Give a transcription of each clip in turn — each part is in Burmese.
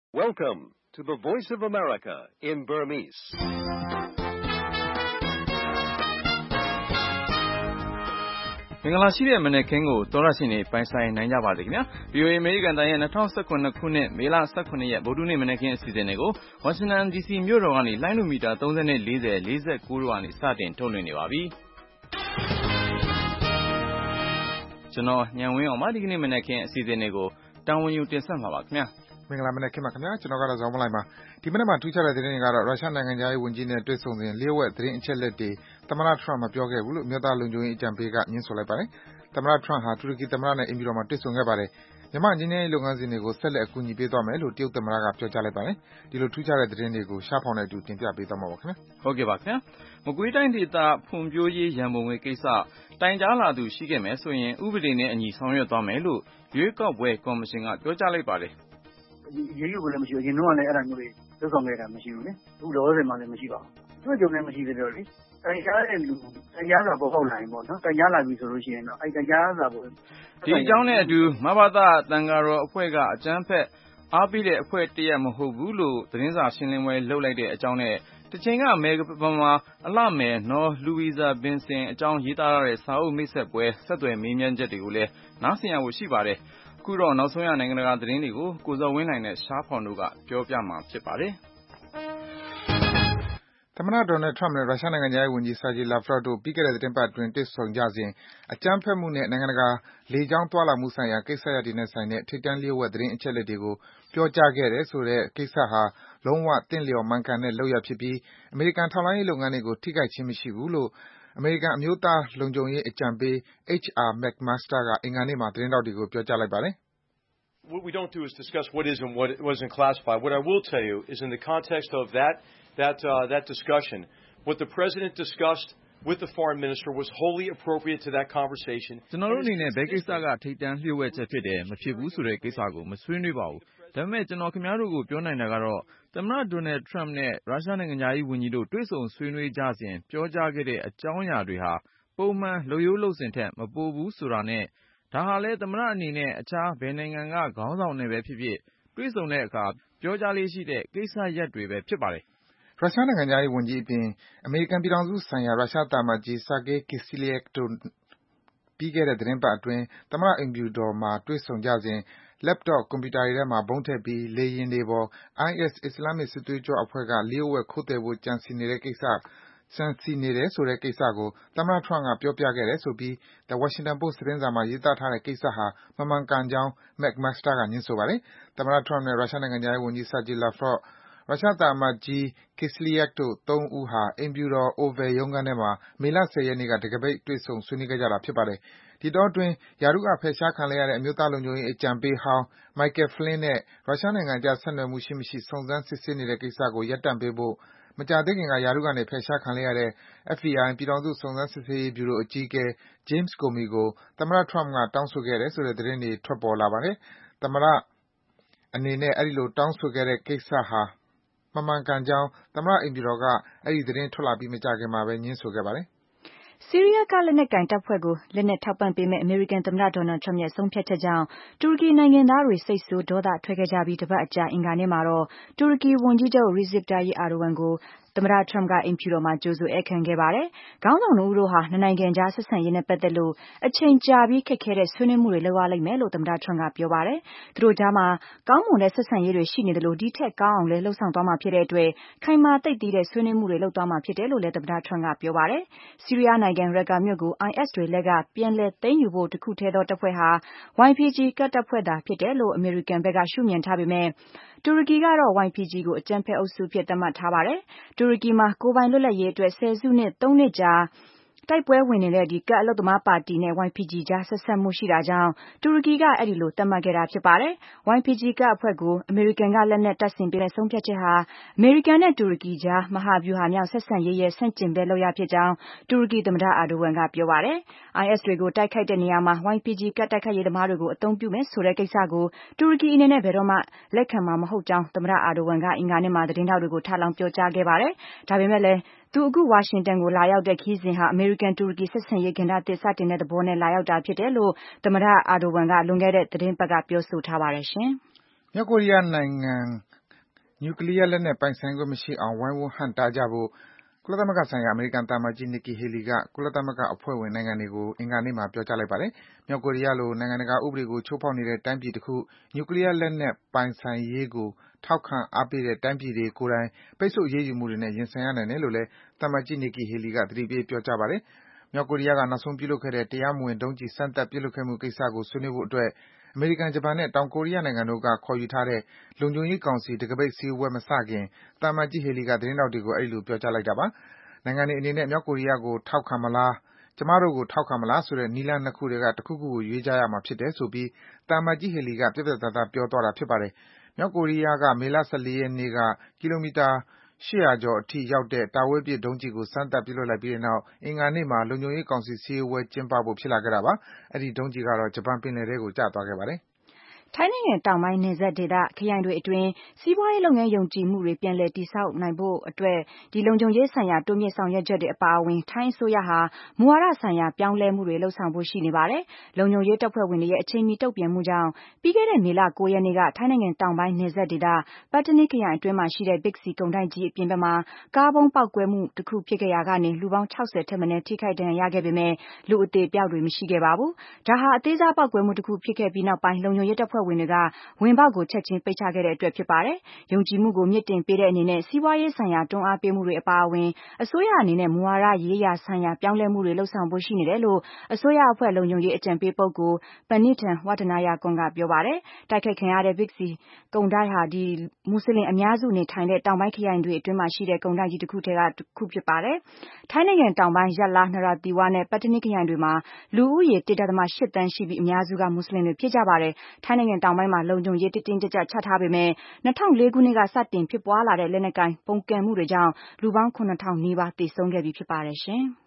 Welcome to the Voice of America in Burmese. ။မင်္ဂလာရှိတဲ့မနက်ခင်းကိုသောရရှင်တွေပိုင်ဆိုင်နိုင်ကြပါစေခင်ဗျာ။ VOA အမေရိကန်တိုင်းရဲ့2019ခုနှစ်မေလ18ရက်ဗုဒ္ဓနေ့မနက်ခင်းအစီအစဉ်တွေကိုဝါရှင်တန် DC မြို့တော်ကနေလိုင်းလိုမီတာ30နဲ့40 49တို့ကနေစတင်ထုတ်လွှင့်နေပါပြီ။ကျွန်တော်ညံဝင်းအောင်ပါဒီကနေ့မနက်ခင်းအစီအစဉ်တွေကိုတာဝန်ယူတင်ဆက်မှာပါခင်ဗျာ။မင်္ဂလာမနက်ခင်းပါခင်ဗျာကျွန်တော်ကတော့ဇော်မလိုက်ပါဒီမနက်မှာထူးခြားတဲ့သတင်းတွေကတော့ရုရှားနိုင်ငံသားရေးဝန်ကြီးနဲ့တွေ့ဆုံစဉ်လျှို့ဝှက်သတင်းအချက်အလက်တွေသမ္မတထရမ့်မပြောခဲ့ဘူးလို့မြို့သားလုံခြုံရေးအကြံပေးကညွှန်ဆိုလိုက်ပါတယ်သမ္မတထရမ့်ဟာတူရကီသမ္မတနဲ့အင်ပြည်တော်မှာတွေ့ဆုံခဲ့ပါတယ်မြန်မာငြိမ်းချမ်းရေးလုပ်ငန်းစဉ်တွေကိုဆက်လက်အကူအညီပေးသွားမယ်လို့တရုတ်သမ္မတကပြောကြားလိုက်ပါတယ်ဒီလိုထူးခြားတဲ့သတင်းတွေကိုရှားဖောင်တဲ့အတူတင်ပြပေးသွားမှာပါခင်ဗျာဟုတ်ကဲ့ပါခင်ဗျာမကွေးတိုင်းဒေသဖွံ့ဖြိုးရေးရန်ပုံငွေကိစ္စတိုင်ကြားလာသူရှိခဲ့မယ်ဆိုရင်ဥပဒေနဲ့အညီဆောင်ရွက်သွားမယ်လို့ရွေးကောက်ပွဲကော်မရှင်ကပြောကြားလိုက်ပါတယ်ရေးရုပ်ကလည်းမရှိဘူးအရင်တော့လည်းအဲ့ဒါမျိုးတွေလုပ်ဆောင်ခဲ့တာမရှိဘူးလေအခုလောလောဆယ်မှလည်းမရှိပါဘူးတွေ့ကြုံလည်းမရှိသေးတော့လေတိုင်ကြားတဲ့လူတိုင်ကြားစာပေါ်ပေါက်လာရင်ပေါ့နော်တိုင်ကြားလာပြီဆိုလို့ရှိရင်တော့အဲ့တိုင်ကြားစာပေါ်ဒီအကြောင်းနဲ့အတူမဘာသာတန်ဃာတော်အဖွဲ့ကအကြမ်းဖက်အားပေးတဲ့အဖွဲ့တရက်မဟုတ်ဘူးလို့သတင်းစာရှင်းလင်းပွဲလုပ်လိုက်တဲ့အကြောင်းနဲ့တချိန်ကမေဂပမာအလှမယ်နော်လူဝီဇာဘင်စင်အကြောင်းရေးသားရတဲ့စာအုပ်မိတ်ဆက်ပွဲဆက်သွယ်မေးမြန်းချက်တွေကိုလည်းနားဆင်ရဖို့ရှိပါတယ်အခုတော့နောက်ဆုံးရနိုင်ငံတကာသတင်းတွေကိုကိုဇော်ဝင်းနိုင်နဲ့ရှားဖောင်တို့ကပြောပြမှာဖြစ်ပါတယ်သမ္မတဒေါ်နယ်ထရမ့်နဲ့ရုရှားနိုင်ငံသားရေးဝန်ကြီးဆာဂျီလာဖရော့တို့ပြီးခဲ့တဲ့သတင်းပတ်အတွင်းတွေ့ဆုံကြစဉ်အကြမ်းဖက်မှုနဲ့နိုင်ငံတကာလေကြောင်းသွားလာမှုဆိုင်ရာကိစ္စရပ်တွေနဲ့ဆိုင်တဲ့ထိပ်တန်းလျှို့ဝှက်သတင်းအချက်အလက်တွေကိုပြောကြားခဲ့တယ်ဆိုတဲ့ကိစ္စဟာလုံးဝသင့်လျော်မှန်ကန်တဲ့လုပ်ရပ်ဖြစ်ပြီးအမေရိကန်ထောက်လှမ်းရေးလုပ်ငန်းတွေကိုထိခိုက်ခြင်းမရှိဘူးလို့အမေရိကန်အမျိုးသားလုံခြုံရေးအကြံပေး H.R. McMaster ကအင်္ဂါနေ့မှာသတင်းထောက်တွေကိုပြောကြားလိုက်ပါတယ် What we don't do is discuss what is and what wasn't classified. What I will tell you is in the context of that discussion, what the president discussed with the foreign minister was wholly appropriate to that conversation. ကျွန်တော်တို့အနေနဲ့ဘယ်ကိစ္စကထိပ်တန်းလျှို့ဝှက်ချက်ဖြစ်တယ်မဖြစ်ဘူးဆိုတဲ့ကိစ္စကိုမဆွေးနွေးပါဘူး။ဒါပေမဲ့ကျွန်တော်ခင်ဗျားတို့ကိုပြောနိုင်တာကတော့သမ္မတဒေါ်နယ်ထရမ့်နဲ့ရုရှားနိုင်ငံသားရေးဝန်ကြီးတို့တွေ့ဆုံဆွေးနွေးကြစဉ်ပြောကြားခဲ့တဲ့အကြောင်းအရာတွေဟာပုံမှန်လုပ်ရိုးလုပ်စဉ်ထက်မပိုဘူးဆိုတာနဲ့ဒါဟာလဲသမ္မတအနေနဲ့အခြားဘယ်နိုင်ငံကခေါင်းဆောင်နဲ့ပဲဖြစ်ဖြစ်တွေ့ဆုံတဲ့အခါပြောကြားလေးရှိတဲ့ကိစ္စရပ်တွေပဲဖြစ်ပါတယ်ရုရှားနိုင်ငံသားရေးဝန်ကြီးအပြင်အမေရိကန်ပြည်ထောင်စုဆိုင်ရာရုရှားသံအမတ်ကြီး Sergei Kislyak တို့ပြီးခဲ့တဲ့သတင်းပတ်အတွင်းသမ္မတအိမ်ဖြူတော်မှာတွေ့ဆုံကြစဉ် laptop ကွန်ပျူတာတွေထဲမှာဗုံးထည့်ပြီးလေယာဉ်တွေပေါ် IS အစ္စလာမ်မစ်စစ်သွေးကြွအဖွဲ့ကလျှို့ဝှက်ခိုးသယ်ဖို့ကြံစည်နေတယ်ဆိုတဲ့ကိစ္စကိုသမ္မတထရမ့်ကပြောပြခဲ့တယ်ဆိုပြီး The Washington Post သတင်းစာမှာရေးသားထားတဲ့ကိစ္စဟာမမှန်ကန်ကြောင်း McMaster ကငြင်းဆိုပါတယ်။သမ္မတထရမ့်နဲ့ရုရှားနိုင်ငံသားရေးဝန်ကြီး Sergei Lavrovရုရှားသံအမတ်ကြီး Kislyak တို့သုံးဦးဟာအိမ်ဖြူတော် Oval ရုံးခန်းထဲမှာမေလ10ရက်နေ့ကတံခါးပိတ်တွေ့ဆုံဆွေးနွေးခဲ့ကြတာဖြစ်ပါတယ်။ဒီအတောအတွင်းရာထူးကဖယ်ရှားခံလိုက်ရတဲ့အမျိုးသားလုံခြုံရေးအကြံပေးဟောင်း Michael Flynn နဲ့ရုရှားနိုင်ငံအကြားဆက်နွယ်မှုရှိမရှိစုံစမ်းစစ်ဆေးနေတဲ့ကိစ္စကိုရပ်တန့်ပေးဖို့မကြာသေးခင်ကရာထူးကနေဖယ်ရှားခံလိုက်ရတဲ့ FBI ပြည်ထောင်စုစုံစမ်းစစ်ဆေးရေးဗျူရိုအကြီးအကဲ James Comey ကိုသမ္မတထရမ့်ကတောင်းဆိုခဲ့တယ်ဆိုတဲ့သတင်းတွေထွက်ပေါ်လာပါတယ်။သမ္မတအနေနဲ့အဲဒီလိုတောင်းဆိုခဲ့တဲ့ကိစ္စဟာမမှန်ကန်ကြောင်းသမ္မတအိမ်ဖြူတော်ကအဲဒီသတင်းထွက်လာပြီးမကြာခင်မှာပဲငြင်းဆိုခဲ့ပါတယ်ဆီးရီးယားကလက်နက်ကိုင်တပ်ဖွဲ့ကိုလက်နက်ထောက်ပံ့ပေးမယ့်အမေရိကန်သမ္မတဒေါ်နယ်ထရမ့်ရဲ့ဆုံးဖြတ်ချက်ကြောင့်တူရကီနိုင်ငံသားတွေစိတ်ဆိုးဒေါသထွက်ခဲ့ကြပြီးတပတ်အကြာအင်္ဂါနေ့မှာတော့တူရကီဝန်ကြီးချုပ် Recep Tayyip Erdogan ကိုသမ္မတထရမ့်ကအိမ်ဖြူတော်မှာကြိုဆိုဧည့်ခံခဲ့ပါတယ်။ခေါင်းဆောင်တို့ဟာနှစ်နိုင်ငံကြားဆက်ဆံရေးနဲ့ပတ်သက်လို့အချိန်ကြာပြီးခက်ခဲတဲ့ဆွေးနွေးမှုတွေလုပ်ရလိမ့်မယ်လို့သမ္မတထရမ့်ကပြောပါတယ်။သူတို့ကြားမှာကောင်းမွန်တဲ့ဆက်ဆံရေးတွေရှိနေတယ်လို့ဒီထက်ကောင်းအောင်လည်းလှုပ်ဆောင်သွားမှာဖြစ်တဲ့အတွက်ခိုင်မာသိပ်သည်းတဲ့ဆွေးနွေးမှုတွေလုပ်သွားမှာဖြစ်တယ်လို့လည်းသမ္မတထရမ့်ကပြောပါတယ်။ဆီးရီးယားနိုင်ငံရက်ကမြို့ကို IS တွေလက်ကပြန်လည်သိမ်းယူဖို့တခုထဲသောတပ်ဖွဲ့ဟာ YPG ကတပ်ဖွဲ့သာဖြစ်တယ်လို့အမေရိကန်ဘက်ကရှုမြင်ထားပေမဲ့တူရကီကတော့ YPG ကိုအကြမ်းဖက်အုပ်စုအဖြစ်သတ်မှတ်ထားပါတယ်။တူရကီမှာကိုယ်ပိုင်လွတ်လပ်ရေးအတွက်ဆယ်စုနှစ်3နှစ်ကြာတိုက်ပွဲဝင်နေတဲ့ကတ်အလုပ်သမားပါတီနဲ့ YPG ကြားဆက်ဆက်မှုရှိတာကြောင့်တူရကီကအဲဒီလိုသတ်မှတ်ခဲ့တာဖြစ်ပါတယ်။ YPG ကအဖွဲ့ကိုအမေရိကန်ကလက်နက်တပ်ဆင်ပေးတဲ့ဆုံးဖြတ်ချက်ဟာအမေရိကန်နဲ့တူရကီကြားမဟာဗျူဟာမြောက်ဆက်ဆံရေးရဲ့ဆန့်ကျင်ဘက်လုပ်ရပ်ဖြစ်ကြောင်းတူရကီသမ္မတအာဒိုဝမ်ကပြောပါတယ်။ IS တွေကိုတိုက်ခိုက်တဲ့နေရာမှာ YPG ကတိုက်ခိုက်ရေးသမားတွေကိုအသုံးပြုမယ်ဆိုတဲ့ကိစ္စကိုတူရကီအနေနဲ့ဘယ်တော့မှလက်ခံမှာမဟုတ်ကြောင်းသမ္မတအာဒိုဝမ်ကအင်္ဂါနေ့မှာသတင်းထောက်တွေကိုထပ်လောင်းပြောကြားခဲ့ပါတယ်။ဒါပေမဲ့လည်းသူအခုဝါရှင်တန်ကိုလာရောက်တဲ့ခရီးစဉ်ဟာအမေရိကန်တူရကီဆက်ဆံရေးကဏ္ဍသစ်စတင်တဲ့သဘောနဲ့လာရောက်တာဖြစ်တယ်လို့သမ္မတအာဒိုဝမ်ကလွန်ခဲ့တဲ့သတင်းပတ်ကပြောဆိုထားပါတယ်ရှင်။မြောက်ကိုရီးယားနိုင်ငံနျူကလီးယားလက်နက်ပိုင်ဆိုင်ခွင့်မရှိအောင်ဝိုင်းဝန်းဟန့်တားကြဖို့ကုလသမဂ္ဂဆိုင်ရာအမေရိကန်သံအမတ်ကြီး Nikki Haley ကကုလသမဂ္ဂအဖွဲ့ဝင်နိုင်ငံတွေကိုအင်္ဂါနေ့မှာပြောကြားလိုက်ပါတယ်။ မြောက်ကိုရီးယားလိုနိုင်ငံတကာဥပဒေကိုချိုးဖောက်နေတဲ့တိုင်းပြည်တခုနျူကလီးယားလက်နက်ပိုင်ဆိုင်ရေးကိုထောက်ခံအားပေးတဲ့တိုင်းပြည်တွေကိုယ်တိုင်ပိတ်ဆို့အရေးယူမှုတွေနဲ့ရင်ဆိုင်ရနိုင်တယ်လို့လည်းသံအမတ်ကြီး Nikki Haley ကသတိပေးပြောကြားပါတယ်။မြောက်ကိုရီးယားကနောက်ဆုံးပြုလုပ်ခဲ့တဲ့တရားမဝင်ဒုံးကျည်စမ်းသပ်ပစ်လွှတ်ခဲ့မှုကိစ္စကိုဆွေးနွေးဖို့အတွက်အမေရိကန်၊ဂျပန်နဲ့တောင်ကိုရီးယားနိုင်ငံတို့ကခေါ်ယူထားတဲ့လုံခြုံရေးကောင်စီတံခါးပိတ်စည်းဝေးပွဲမစခင်သံအမတ်ကြီး Haley ကသတင်းထောက်တွေကိုအဲဒီလိုပြောကြားလိုက်တာပါ။နိုင်ငံတွေအနေနဲ့မြောက်ကိုရီးယားကိုထောက်ခံမလား၊ကျမတို့ကိုထောက်ခံမလားဆိုတဲ့နည်းလမ်းနှစ်ခုထဲကတခုခုကိုရွေးကြရမှာဖြစ်တယ်ဆိုပြီးသံအမတ်ကြီး Haley ကပြတ်ပြတ်သားသားပြောသွားတာဖြစ်ပါတယ်။မြောက်ကိုရီးယားကမေလ14ရက်နေ့ကကီလိုမီတာ800ကျော်အထိရောက်တဲ့တာဝေးပစ်ဒုံးကျည်ကိုစမ်းသပ်ပစ်လွှတ်လိုက်ပြီးတဲ့နောက်အင်္ဂါနေ့မှာလုံခြုံရေးကောင်စီစည်းဝေးပွဲကျင်းပဖို့ဖြစ်လာခဲ့တာပါ။အဲဒီဒုံးကျည်ကတော့ဂျပန်ပင်လယ်ထဲကိုကျသွားခဲ့ပါတယ်။ထိုင်းနိုင်ငံတောင်ပိုင်းနယ်စပ်ဒေသခရိုင်တွေအတွင်းစီးပွားရေးလုပ်ငန်းယုံကြည်မှုတွေပြန်လည်တည်ဆောက်နိုင်ဖို့အတွက်လုံခြုံရေးဆိုင်ရာတိုးမြင့်ဆောင်ရွက်ချက်တွေအပါအဝင်ထိုင်းအစိုးရဟာမူဝါဒဆိုင်ရာပြောင်းလဲမှုတွေလုပ်ဆောင်ဖို့ရှိနေပါတယ်။လုံခြုံရေးတပ်ဖွဲ့ဝင်တွေရဲ့အချိန်မီတုံ့ပြန်မှုကြောင့်ပြီးခဲ့တဲ့မေလ9ရက်နေ့ကထိုင်းနိုင်ငံတောင်ပိုင်းနယ်စပ်ဒေသပတ်တနီခရိုင်အတွင်းမှာရှိတဲ့ Big C ကုန်တိုက်ကြီးအပြင်ဘက်မှာကားဗုံးပေါက်ကွဲမှုတစ်ခုဖြစ်ခဲ့ရာကနေလူပေါင်း60ထက်မနည်းထိခိုက်ဒဏ်ရာရခဲ့ပေမဲ့လူအသေအပျောက်တွေမရှိခဲ့ပါဘူး။ဒါဟာအသေးစားပေါက်ကွဲမှုတစ်ခုဖြစ်ခဲ့ပြီးနောက်ပိုင်းလုံခြုံရေးတပ်ဖွဲ့ဝင်တွေကဝင်ပေါက်ကိုချက်ချင်းပိတ်ချခဲ့တဲ့အတွက်ဖြစ်ပါတယ်။ယုံကြည်မှုကိုမြင့်တင်ပေးတဲ့အနေနဲ့စီးပွားရေးဆိုင်ရာတွန်းအားပေးမှုတွေအပါအဝင်အစိုးရအနေနဲ့မူဝါဒရေးရာဆိုင်ရာပြောင်းလဲမှုတွေလုပ်ဆောင်ဖို့ရှိနေတယ်လို့အစိုးရအဖွဲ့လုံခြုံရေးအကြံပေးပုဂ္ဂိုလ် Panithan Wattanayagorn ကပြောပါတယ်။တိုက်ခိုက်ခံရတဲ့ Big C ကုန်တိုက်ဟာမွတ်စလင်အများစုနေထိုင်တဲ့တောင်ပိုင်းခရိုင်တွေအတွင်းမှာရှိတဲ့ကုန်တိုက်ကြီးတစ်ခုထဲကတစ်ခုဖြစ်ပါတယ်။ထိုင်းနိုင်ငံတောင်ပိုင်းရတ်လား၊နရာသီဝနဲ့ပတ်တနီခရိုင်တွေမှာလူဦးရေ 1.8 သန်းရှိပြီးအများစုကမွတ်စလင်တွေဖြစ်ကြပါတယ်။ထိုင်းနိုင်ငံတောင်ပိုင်းမှာလုံခြုံရေးတင်းကြပ်ချထားပေမဲ့2004ခုနှစ်ကစတင်ဖြစ်ပွားလာတဲ့လက်နက်ကိုင်ပုန်ကန်မှုတွေကြောင့်လူပေါင်း7000နီးပါးသေဆုံးခဲ့ပြီဖြစ်ပါတယ်ရှင်။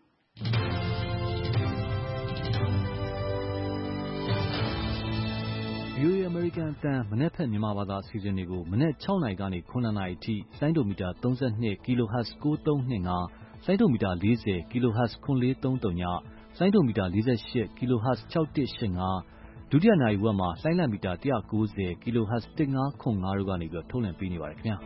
VOA American အသံမနက်ဖြန်မြန်မာဘာသာအစီအစဉ်တွေကိုမနက်6နာရီကနေ9နာရီအထိစိုင်းဒိုမီတာ32 kHz 9325စိုင်းဒိုမီတာ40 kHz 9433ညစိုင်းဒိုမီတာ48 kHz 6185ဒုတိယနာရီဝက်မှာလိုင်းလံမီတာ190 kHz 1505တို့ကနေထုတ်လွှင့်ပေးနေပါတယ်ခင်ဗျာ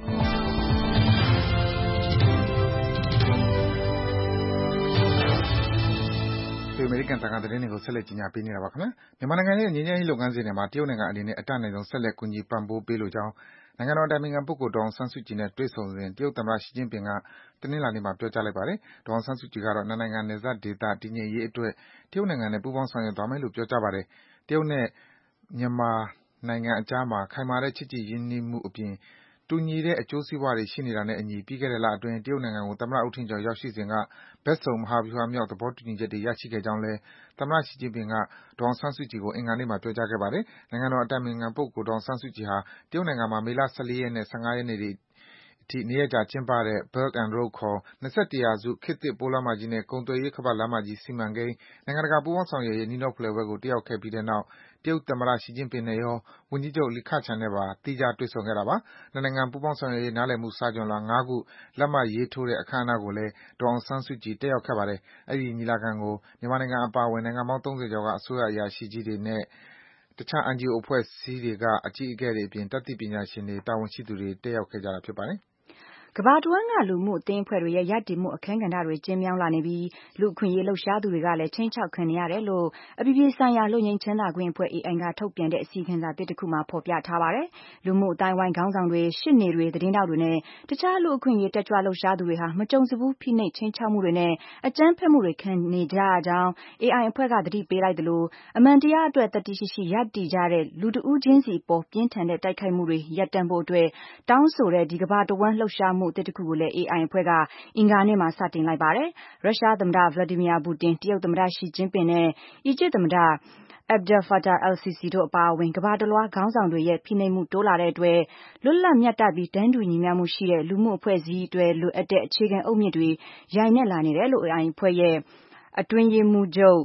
အမေရိကန်တန်ခါသတင်းတွေကိုဆက်လက်ကြီးညာပေးနေတာပါခင်ဗျာမြန်မာနိုင်ငံရဲ့ငြိမ်းချမ်းရေးလုပ်ငန်းစဉ်တွေမှာတရုတ်နိုင်ငံအနေနဲ့အတတ်နိုင်ဆုံးဆက်လက်ကူညီပံ့ပိုးပေးလိုကြောင်းနိုင်ငံတော်အတိုင်ပင်ခံပုဂ္ဂိုလ်ဒေါ်အောင်ဆန်းစုကြည်နဲ့တွေ့ဆုံစဉ်တရုတ်သမ္မတရှီကျင့်ပင်ကတနင်္လာနေ့မှာပြောကြားလိုက်ပါတယ်ဒေါ်အောင်ဆန်းစုကြည်ကတော့နှစ်နိုင်ငံနယ်စပ်ဒေသတည်ငြိမ်ရေးအတွက်တရုတ်နိုင်ငံနဲ့ပူးပေါင်းဆောင်ရွက်သွားမယ်လို့ပြောကြားပါတယ်တရုတ်နဲ့မြန်မာနိုင်ငံအကြားမှာခိုင်မာတဲ့ချစ်ကြည်ရင်းနှီးမှုအပြင်တူညီတဲ့အကျိုးစီးပွားတွေရှိနေတာနဲ့အညီပြီးခဲ့တဲ့လအတွင်းတရုတ်နိုင်ငံကိုသမ္မတဦးထင်ကျော်ရောက်ရှိစဉ်ကဘက်စုံမဟာဗျူဟာမြောက်သဘောတူညီချက်တွေရရှိခဲ့ကြောင်းလည်းသမ္မတရှီကျင့်ပင်ကဒေါ်အောင်ဆန်းစုကြည်ကိုအင်္ဂါနေ့မှာပြောကြားခဲ့ပါတယ်နိုင်ငံတော်အတိုင်ပင်ခံပုဂ္ဂိုလ်ဒေါ်အောင်ဆန်းစုကြည်ဟာတရုတ်နိုင်ငံမှာမေလ14ရက်နဲ့15ရက်နေ့တွေအထိ2ရက်ကြာကျင်းပတဲ့ Belt and Road ခေါ်21ရာစုခေတ်သစ်ပိုးလမ်းမကြီးနဲ့ကုန်သွယ်ရေးခါးပတ်လမ်းမကြီးစီမံကိန်းနိုင်ငံတကာပူးပေါင်းဆောင်ရွက်ရေးနှီးနှောဖလှယ်ပွဲကိုတက်ရောက်ခဲ့ပြီးတဲ့နောက်တရုတ်သမ္မတရှီကျင့်ပင်နဲ့ရောဝန်ကြီးချုပ်လီခချန်နဲ့ပါသီးခြားတွေ့ဆုံခဲ့တာပါနှစ်နိုင်ငံပူးပေါင်းဆောင်ရွက်ရေးနားလည်မှုစာချွန်လွှာ5ခုလက်မှတ်ရေးထိုးတဲ့အခမ်းအနားကိုလည်းဒေါ်အောင်ဆန်းစုကြည်တက်ရောက်ခဲ့ပါတယ်အဲဒီညီလာခံကိုမြန်မာနိုင်ငံအပါအဝင်နိုင်ငံပေါင်း30ကျော်ကအစိုးရအရာရှိကြီးတွေနဲ့တခြား NGO အဖွဲ့အစည်းတွေကအကြီးအကဲတွေအပြင်တတ်သိပညာရှင်တွေတာဝန်ရှိသူတွေတက်ရောက်ခဲ့ကြတာဖြစ်ပါတယ်ကမ္ဘာတဝန်းကလူမှုအသင်းအဖွဲ့တွေရဲ့ရပ်တည်မှုအခန်းကဏ္ဍတွေကျဉ်းမြောင်းလာနေပြီးလူအခွင့်အရေးလှုပ်ရှားသူတွေကလည်းချိန်ချောက်ခံနေရတယ်လို့အပြည်ပြည်ဆိုင်ရာလွတ်ငြိမ်းချမ်းသာခွင့်အဖွဲ့ AI ကထုတ်ပြန်တဲ့အစီအခံစာသစ်တစ်ခုမှာဖော်ပြထားပါတယ်။လူမှုအတိုင်းဝိုင်းခေါင်းဆောင်တွေရှစ်နေတွေသတင်းတောက်တွေနဲ့တခြားလူအခွင့်အရေးတက်ကြွလှုပ်ရှားသူတွေဟာမကြုံစဘူးဖိနှိပ်ချိန်ချောက်မှုတွေနဲ့အကြမ်းဖက်မှုတွေခံနေကြရကြောင်း AI အဖွဲ့ကသတိပေးလိုက်သလိုအမှန်တရားအတွက်တတိရှိရှိရပ်တည်ကြတဲ့လူတဦးချင်းစီအပေါ်ပြင်းထန်တဲ့တိုက်ခိုက်မှုတွေရပ်တန့်ဖို့အတွက်တောင်းဆိုတဲ့ဒီကမ္ဘာတဝန်းလှုပ်ရှားမှုတစ်ခုကိုလည်းAI အဖွဲ့ကအင်္ဂါနေ့မှာစတင်လိုက်ပါတယ်။ရုရှားသမ္မတ Vladimir Putin တရုတ်သမ္မတ Xi Jinping နဲ့အီဂျစ်သမ္မတ Abdel Fattah al-Sisi တို့အပါအဝင်ကမ္ဘာတလွှားခေါင်းဆောင်တွေရဲ့ဖိနှိပ်မှုတိုးလာတဲ့အတွက်လွတ်လပ်မြတ်တပြီးတန်းတူညီမျှမှုရှိတဲ့လူမှုအဖွဲ့အစည်းတွေလိုအပ်တဲ့အခြေခံအုတ်မြစ်တွေယိုင်နက်လာနေတယ်လို့ AI အဖွဲ့ရဲ့အတွင်းရေးမှူးချုပ်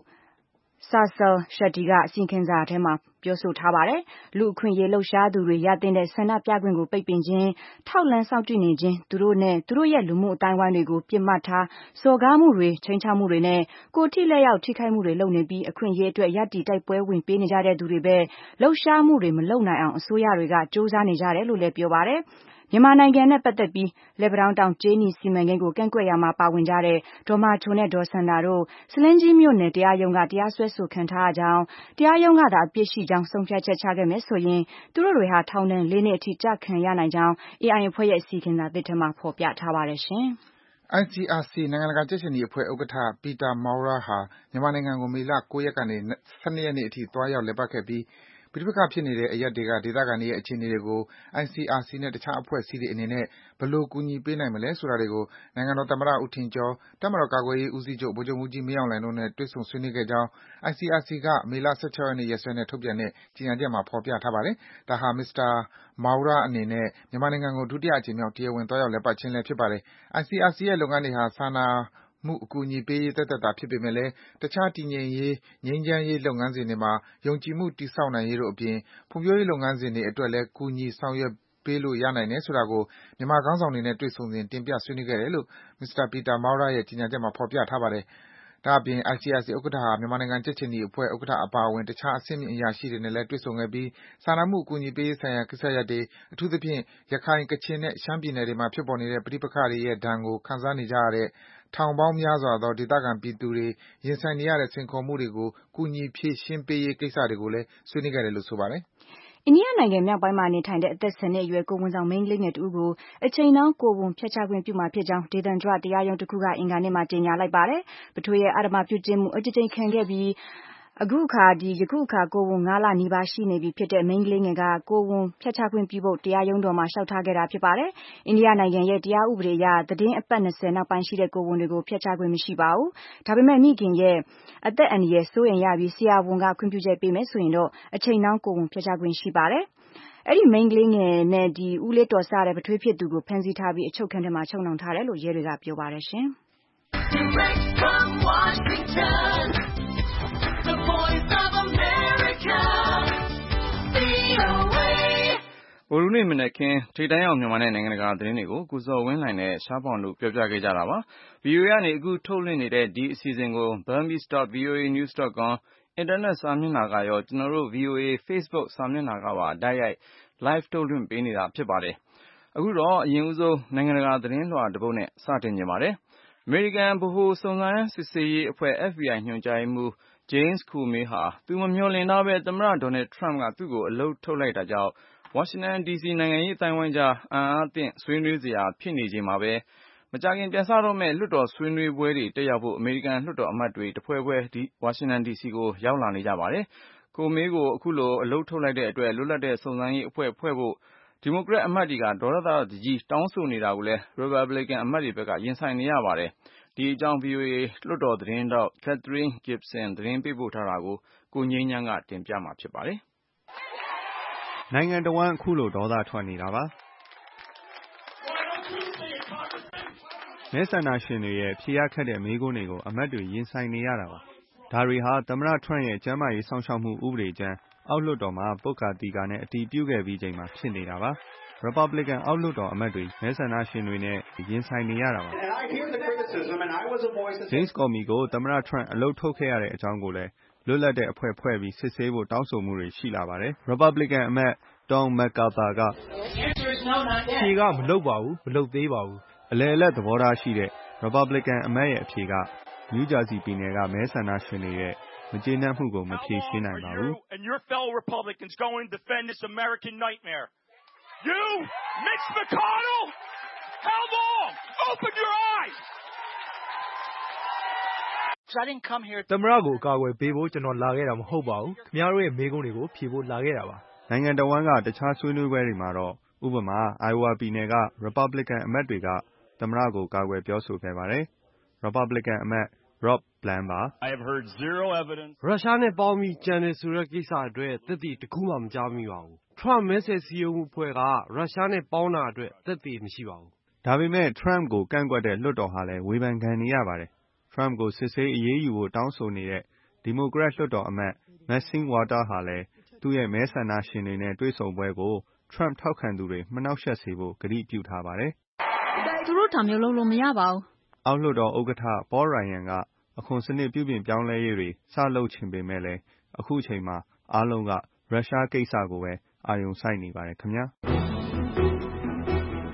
Sarsel Shetty ကအစီရင်ခံစာထဲမှာပြောဆိုထားပါတယ်။လူအခွင့်အရေးလှုပ်ရှားသူတွေရသင့်တဲ့ဆန္ဒပြခွင့်ကိုပိတ်ပင်ခြင်းထောက်လှမ်းစောင့်ကြည့်နေခြင်းသူတို့နဲ့သူတို့ရဲ့လူမှုအတိုင်းဝိုင်းတွေကိုပြစ်မှတ်ထားစော်ကားမှုတွေချိန်ချောက်မှုတွေနဲ့ကိုယ်ထိလက်ရောက်ထိခိုက်မှုတွေလုပ်နေပြီးအခွင့်အရေးအတွက်ရပ်တည်တိုက်ပွဲဝင်ပေးနေကြတဲ့သူတွေပဲလှုပ်ရှားမှုတွေမလုပ်နိုင်အောင်အစိုးရတွေကစ조사နေကြတယ်လို့လည်းပြောပါတယ်။မြန်မာနိုင်ငံနဲ့ပတ်သက်ပြီးလက်ပံတောင်ကျေးနီစီမံကိန်းကိုကန့်ကွက်ရမှာပါဝင်ကြတဲ့ဒေါ်မာချိုနဲ့ဒေါ်စန္ဒာတို့စလင်းကြီးမြို့နယ်တရားရုံးကတရားစွဲဆိုခံထားရကြောင်းတရားရုံးကသာအပြစ်ရှိကြောင်းဆုံးဖြတ်ချက်ချခဲ့မယ်ဆိုရင်သူတို့တွေဟာထောင်ဒဏ် 4 နှစ်အထိကျခံရနိုင်ကြောင်း AI အဖွဲ့ရဲ့အစီရင်ခံစာသစ်ထဲမှာဖော်ပြထားပါတယ်ရှင်။ ICRC နိုင်ငံတကာကြက်ခြေနီအဖွဲ့ဥက္ကဋ္ဌ Peter Maurer ဟာမြန်မာနိုင်ငံကိုမေလ 9 ရက်ကနေ 12 ရက်နေ့အထိသွားရောက်လည်ပတ်ခဲ့ပြီးပဋိပက္ခဖြစ်နေတဲ့အရပ်တွေကဒေသခံတွေရဲ့အခြေအနေတွေကို ICRC နဲ့တခြားအဖွဲ့အစည်းတွေအနေနဲ့ဘယ်လိုကူညီပေးနိုင်မလဲဆိုတာတွေကိုနိုင်ငံတော်သမ္မတဦးထင်ကျော်၊တပ်မတော်ကာကွယ်ရေးဦးစီးချုပ်ဗိုလ်ချုပ်မှူးကြီးမင်းအောင်လှိုင်တို့နဲ့တွေ့ဆုံဆွေးနွေးခဲ့ကြောင်း ICRC ကမေလ 16 ရက်နေ့ရက်စွဲနဲ့ထုတ်ပြန်တဲ့ကြေညာချက်မှာဖော်ပြထားပါတယ်။ဒါဟာ Mr. Maurer အနေနဲ့မြန်မာနိုင်ငံကိုဒုတိယအကြိမ်မြောက်တရားဝင်သွားရောက်လည်ပတ်ခြင်းလည်းဖြစ်ပါတယ်။ ICRC ရဲ့လုပ်ငန်းတွေဟာစာနာမှုအကူအညီပေးရေးသက်သက်သာဖြစ်ပေမယ့်လည်းတခြားတည်ငြိမ်ရေး၊ငြိမ်းချမ်းရေးလုပ်ငန်းစဉ်တွေမှာယုံကြည်မှုတည်ဆောက်နိုင်ရေးတို့အပြင်ဖွံ့ဖြိုးရေးလုပ်ငန်းစဉ်တွေအတွက်လည်းကူညီဆောင်ရွက်ပေးလို့ရနိုင်တယ်ဆိုတာကိုမြန်မာခေါင်းဆောင်တွေနဲ့တွေ့ဆုံစဉ်တင်ပြဆွေးနွေးခဲ့တယ်လို့ Mr. Peter Maurer ရဲ့ကြေညာချက်မှာဖော်ပြထားပါတယ်။ဒါ့အပြင် ICRC ဥက္ကဋ္ဌဟာမြန်မာနိုင်ငံကြက်ခြေနီအဖွဲ့ဥက္ကဋ္ဌအပါအဝင်တခြားအဆင့်မြင့်အရာရှိတွေနဲ့လည်းတွေ့ဆုံခဲ့ပြီးစာနာမှုအကူအညီပေးရေးဆိုင်ရာကိစ္စရပ်တွေ၊အထူးသဖြင့်ရခိုင်၊ကချင်နဲ့ရှမ်းပြည်နယ်တွေမှာဖြစ်ပေါ်နေတဲ့ပဋိပက္ခတွေရဲ့ဒဏ်ကိုခံစားနေကြရတဲ့ထောင်ပေါင်းများစွာသောဒေသခံပြည်သူတွေရင်ဆိုင်နေရတဲ့စိန်ခေါ်မှုတွေကိုကူညီဖြေရှင်းပေးရေးကိစ္စတွေကိုလည်းဆွေးနွေးခဲ့တယ်လို့ဆိုပါတယ်။အိန္ဒိယနိုင်ငံမြောက်ပိုင်းမှာနေထိုင်တဲ့အသက် 10 နှစ်အရွယ်ကိုယ်ဝန်ဆောင်မိန်းကလေးငယ်တဦးကိုအချိန်နှောင်းကိုယ်ဝန်ဖျက်ချခွင့်ပြုမှာဖြစ်ကြောင်းဒေသန္တရတရားရုံးတခုကအင်္ဂါနေ့မှာကြေညာလိုက်ပါတယ်။ပထဝီရဲ့အဓမ္မပြုကျင့်မှုအကြိမ်ကြိမ်ခံခဲ့ပြီးယခုအခါကိုယ်ဝန် 5 လနီးပါးရှိနေပြီဖြစ်တဲ့မိန်းကလေးငယ်ကကိုယ်ဝန်ဖျက်ချခွင့်ပြုဖို့တရားရုံးတော်မှာလျှောက်ထားခဲ့တာဖြစ်ပါတယ်။အိန္ဒိယနိုင်ငံရဲ့တရားဥပဒေအရသီတင်းအပတ် 20 နောက်ပိုင်းရှိတဲ့ကိုယ်ဝန်တွေကိုဖျက်ချခွင့်မရှိပါဘူး။ဒါပေမဲ့မိခင်ရဲ့အသက်အန္တရာယ်စိုးရိမ်ရပြီးဆရာဝန်ကခွင့်ပြုချက်ပေးမယ်ဆိုရင်တော့အချိန်နှောင်းကိုယ်ဝန်ဖျက်ချခွင့်ရှိပါတယ်။အဲဒီမိန်းကလေးငယ်နဲ့ဦးလေးတော်စတဲ့ပထွေးဖြစ်သူကိုဖမ်းဆီးထားပြီးအချုပ်ခန်းထဲမှာချုပ်နှောင်ထားတယ်လို့ရဲတွေကပြောပါတယ်ရှင်။ Direct from Washington, the voice of America, VOA. ဗုဒ္ဓနေ့မနက်ခင်းထိပ်တန်းရောက်မြန်မာနဲ့နိုင်ငံတကာသတင်းတွေကိုကိုဇော်ဝင်းလှိုင်နဲ့ရှားဖောင်တို့ပြောပြခဲ့ကြတာပါ။ VOA ကနေအခုထုတ်လွှင့်နေတဲ့ဒီအစီအစဉ်ကို burmese.voanews.com အင်တာနက်စာမျက်နှာကရောကျွန်တော်တို့ VOA Facebook စာမျက်နှာကပါတိုက်ရိုက် live ထုတ်လွှင့်ပေးနေတာဖြစ်ပါတယ်။အခုတော့အရင်ဦးဆုံးနိုင်ငံတကာသတင်းလွှာတစ်ပုဒ်နဲ့စတင်ကြပါမယ်။ အမေရိကန်ဗဟိုစုံစမ်းစစ်ဆေးရေးအဖွဲ့ FBI ညွှန်ကြားရေးမှူး James Comey ဟာသူမမျှော်လင့်ထားပဲသမ္မတ Donald Trump ကသူ့ကိုအလုပ်ထုတ်လိုက်တာကြောင့်ဝါရှင်တန်ဒီစီနိုင်ငံရေးအသိုင်းအဝိုင်းကြားအံ့အားသင့်ဆွေးနွေးစရာဖြစ်နေချိန်မှာပဲမကြာခင်ပြန်စတော့မယ့်လွှတ်တော်ဆွေးနွေးပွဲတွေတက်ရောက်ဖို့အမေရိကန်လွှတ်တော်အမတ်တွေတဖွဲ့ဖွဲ့ဝါရှင်တန်ဒီစီကိုရောက်လာနေကြပါတယ်။ Comey ကိုအခုလိုအလုပ်ထုတ်လိုက်တဲ့အတွက်လွတ်လပ်တဲ့စုံစမ်းရေးအဖွဲ့ဖွဲ့ဖို့ဒီမိုကရက်အမတ်တွေကဒေါသတကြီးတောင်းဆိုနေတာကိုလည်း Republican အမတ်တွေဘက်ကရင်ဆိုင်နေရပါတယ်။ဒီအကြောင်း VOA လွှတ်တော်သတင်းထောက် Catherine Gibson သတင်းပေးပို့ထားတာကိုကိုငြိမ်းချမ်းကတင်ပြမှာဖြစ်ပါတယ်။နိုင်ငံတော်ဝန်အခုလိုဒေါသထွက်နေတာပါ။မဲဆန္ဒရှင်တွေရဲ့ဖြေရခက်တဲ့မေးခွန်းတွေကိုအမတ်တွေရင်ဆိုင်နေရတာပါ။ဒါတွေဟာသမ္မတ Trump ရဲ့ကျန်းမာရေးစောင့်ရှောက်မှုဥပဒေကြမ်းအောက်လွှတ်တော်မှာပုဂ္ဂတိကာနဲ့အတည်ပြုခဲ့ပြီးချိန်မှာဖြစ်နေတာပါ။ Republican အောက်လွှတ်တော်အမတ်တွေမဲဆန္ဒရှင်တွေနဲ့ရင်ဆိုင်နေရတာပါ။ James Comey ကိုသမ္မတ Trump အလုပ်ထုတ်ခဲ့ရတဲ့အကြောင်းကိုလည်းလွတ်လပ်တဲ့အဖွဲ့ဖွဲ့ပြီးစစ်ဆေးဖို့တောင်းဆိုမှုတွေရှိလာပါတယ်။ Republican အမတ် Tom MacArthur ကဖြေကမလုပ်ပါဘူးမလုပ်သေးပါဘူးအလယ်အလတ်သဘောထားရှိတဲ့ Republican အမတ်ရဲ့အဖြေက New Jersey ပြည်နယ်ကမဲဆန္ဒရှင်တွေရဲ့မကျေနပ်မှုကိုမဖြေရှင်းနိုင်ပါဘူး။ You, Mitch McConnell, how long? Open your eyes. သမ္မတကိုအကာအကွယ်ပေးဖို့ကျွန်တော်လာခဲ့တာမဟုတ်ပါဘူး။ခင်ဗျားတို့ရဲ့မေးခွန်းတွေကိုဖြေဖို့လာခဲ့တာပါ။နိုင်ငံတော်ဝန်ကတခြားဆွေးနွေးပွဲတွေမှာတော့ဥပမာ Iowa ပြည်နယ်က Republican အမတ်တွေကသမ္မတကိုကာကွယ်ပြောဆိုခဲ့ပါတယ်။ Republican အမတ် Rob Blunt ပါ။ရုရှားနဲ့ပေါင်းပြီးကြံတယ်ဆိုတဲ့ကိစ္စအတွက်သက်သေတစ်ခုမှမကြားမိပါဘူး။ Trump မဲဆွယ်စည်းရုံးမှုအဖွဲ့ကရုရှားနဲ့ပေါင်းတာအတွက်သက်သေမရှိပါဘူး။ဒါပေမဲ့ Trump ကိုကန့်ကွက်တဲ့လွှတ်တော်ဟာလည်းဝေဖန်ခံနေရပါတယ်။ Trump ကိုစစ်ဆေးအရေးယူဖို့တောင်းဆိုနေတဲ့ဒီမိုကရက်လွှတ်တော်အမတ် Maxine Waters ဟာလည်းသူ့ရဲ့မဲဆန္ဒရှင်တွေနဲ့တွေ့ဆုံပွဲကို Trump ထောက်ခံသူတွေမနှောင့်ယှက်စေဖို့ကတိပြုထားပါတယ်။သူတို့ဒါမျိုးလုပ်လို့မရပါဘူး။အောက်လွှတ်တော်ဥက္ကဋ္ဌ Paul Ryan ကအခွန်စနစ်ပြုပြင်ပြောင်းလဲရေးတွေစလုပ်ချင်ပေမဲ့လည်းအခုချိန်မှာအားလုံးကရုရှားကိစ္စကိုပဲအာရုံစိုက်နေပါတယ်ခင်ဗျာ။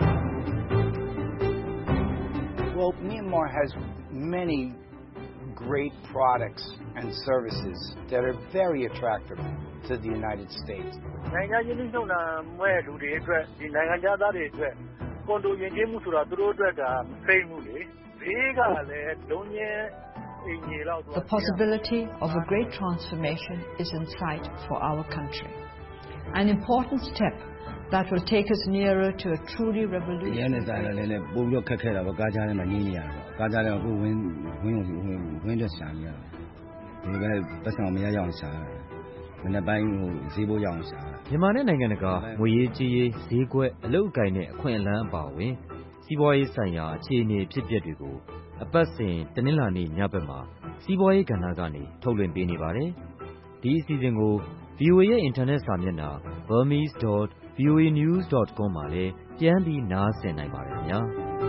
Well, Myanmar has many great products and services that are very attractive to the United States. နိုင်ငံချင်းနှုတ်နာမဲ့လူတွေအတွက်ဒီနိုင်ငံသားတွေအတွက်ကွန်ဒိုယဉ်ကျေးမှုဆိုတာသူတို့အတွက်ကမသိဘူးလေဘေးကလည်းလုံးချင်းအင်ကြီးလောက် The possibility of a great transformation is in sight for our country. An important step that will take us nearer to a truly revolutionary. ရန်တဲ့လည်းလည်းပို့ပြီးခက်ခဲတာပေါ့ကားကြားထဲမှာညင်းနေရတာပေါ့ကားကြားထဲမှာကိုဝင်းတော့ရှာနေရတာဒီကနေ့ပတ်စံမရရအောင်ရှာတာမနေ့ပိုင်းဈေးဖို့ရအောင်ရှာတာမြန်မာနဲ့နိုင်ငံတကာငွေရေးကြေးရေးဈေးကွက်အလုပ်အကိုင်နဲ့အခွင့်အလမ်းအပါအဝင်စီးပွားရေးဆိုင်ရာအခြေအနေဖြစ်ပျက်တွေကိုအပတ်စဉ်တနင်္လာနေ့ညဘက်မှာစီးပွားရေးကဏ္ဍကနေထုတ်လွှင့်ပေးနေပါတယ်ဒီအစီအစဉ်ကို VOA ရဲ့အင်တာနက်စာမျက်နှာ burmese.voanews.com မှာလည်းပြန်ပြီးနားဆင်နိုင်ပါတယ်ခင်ဗျာ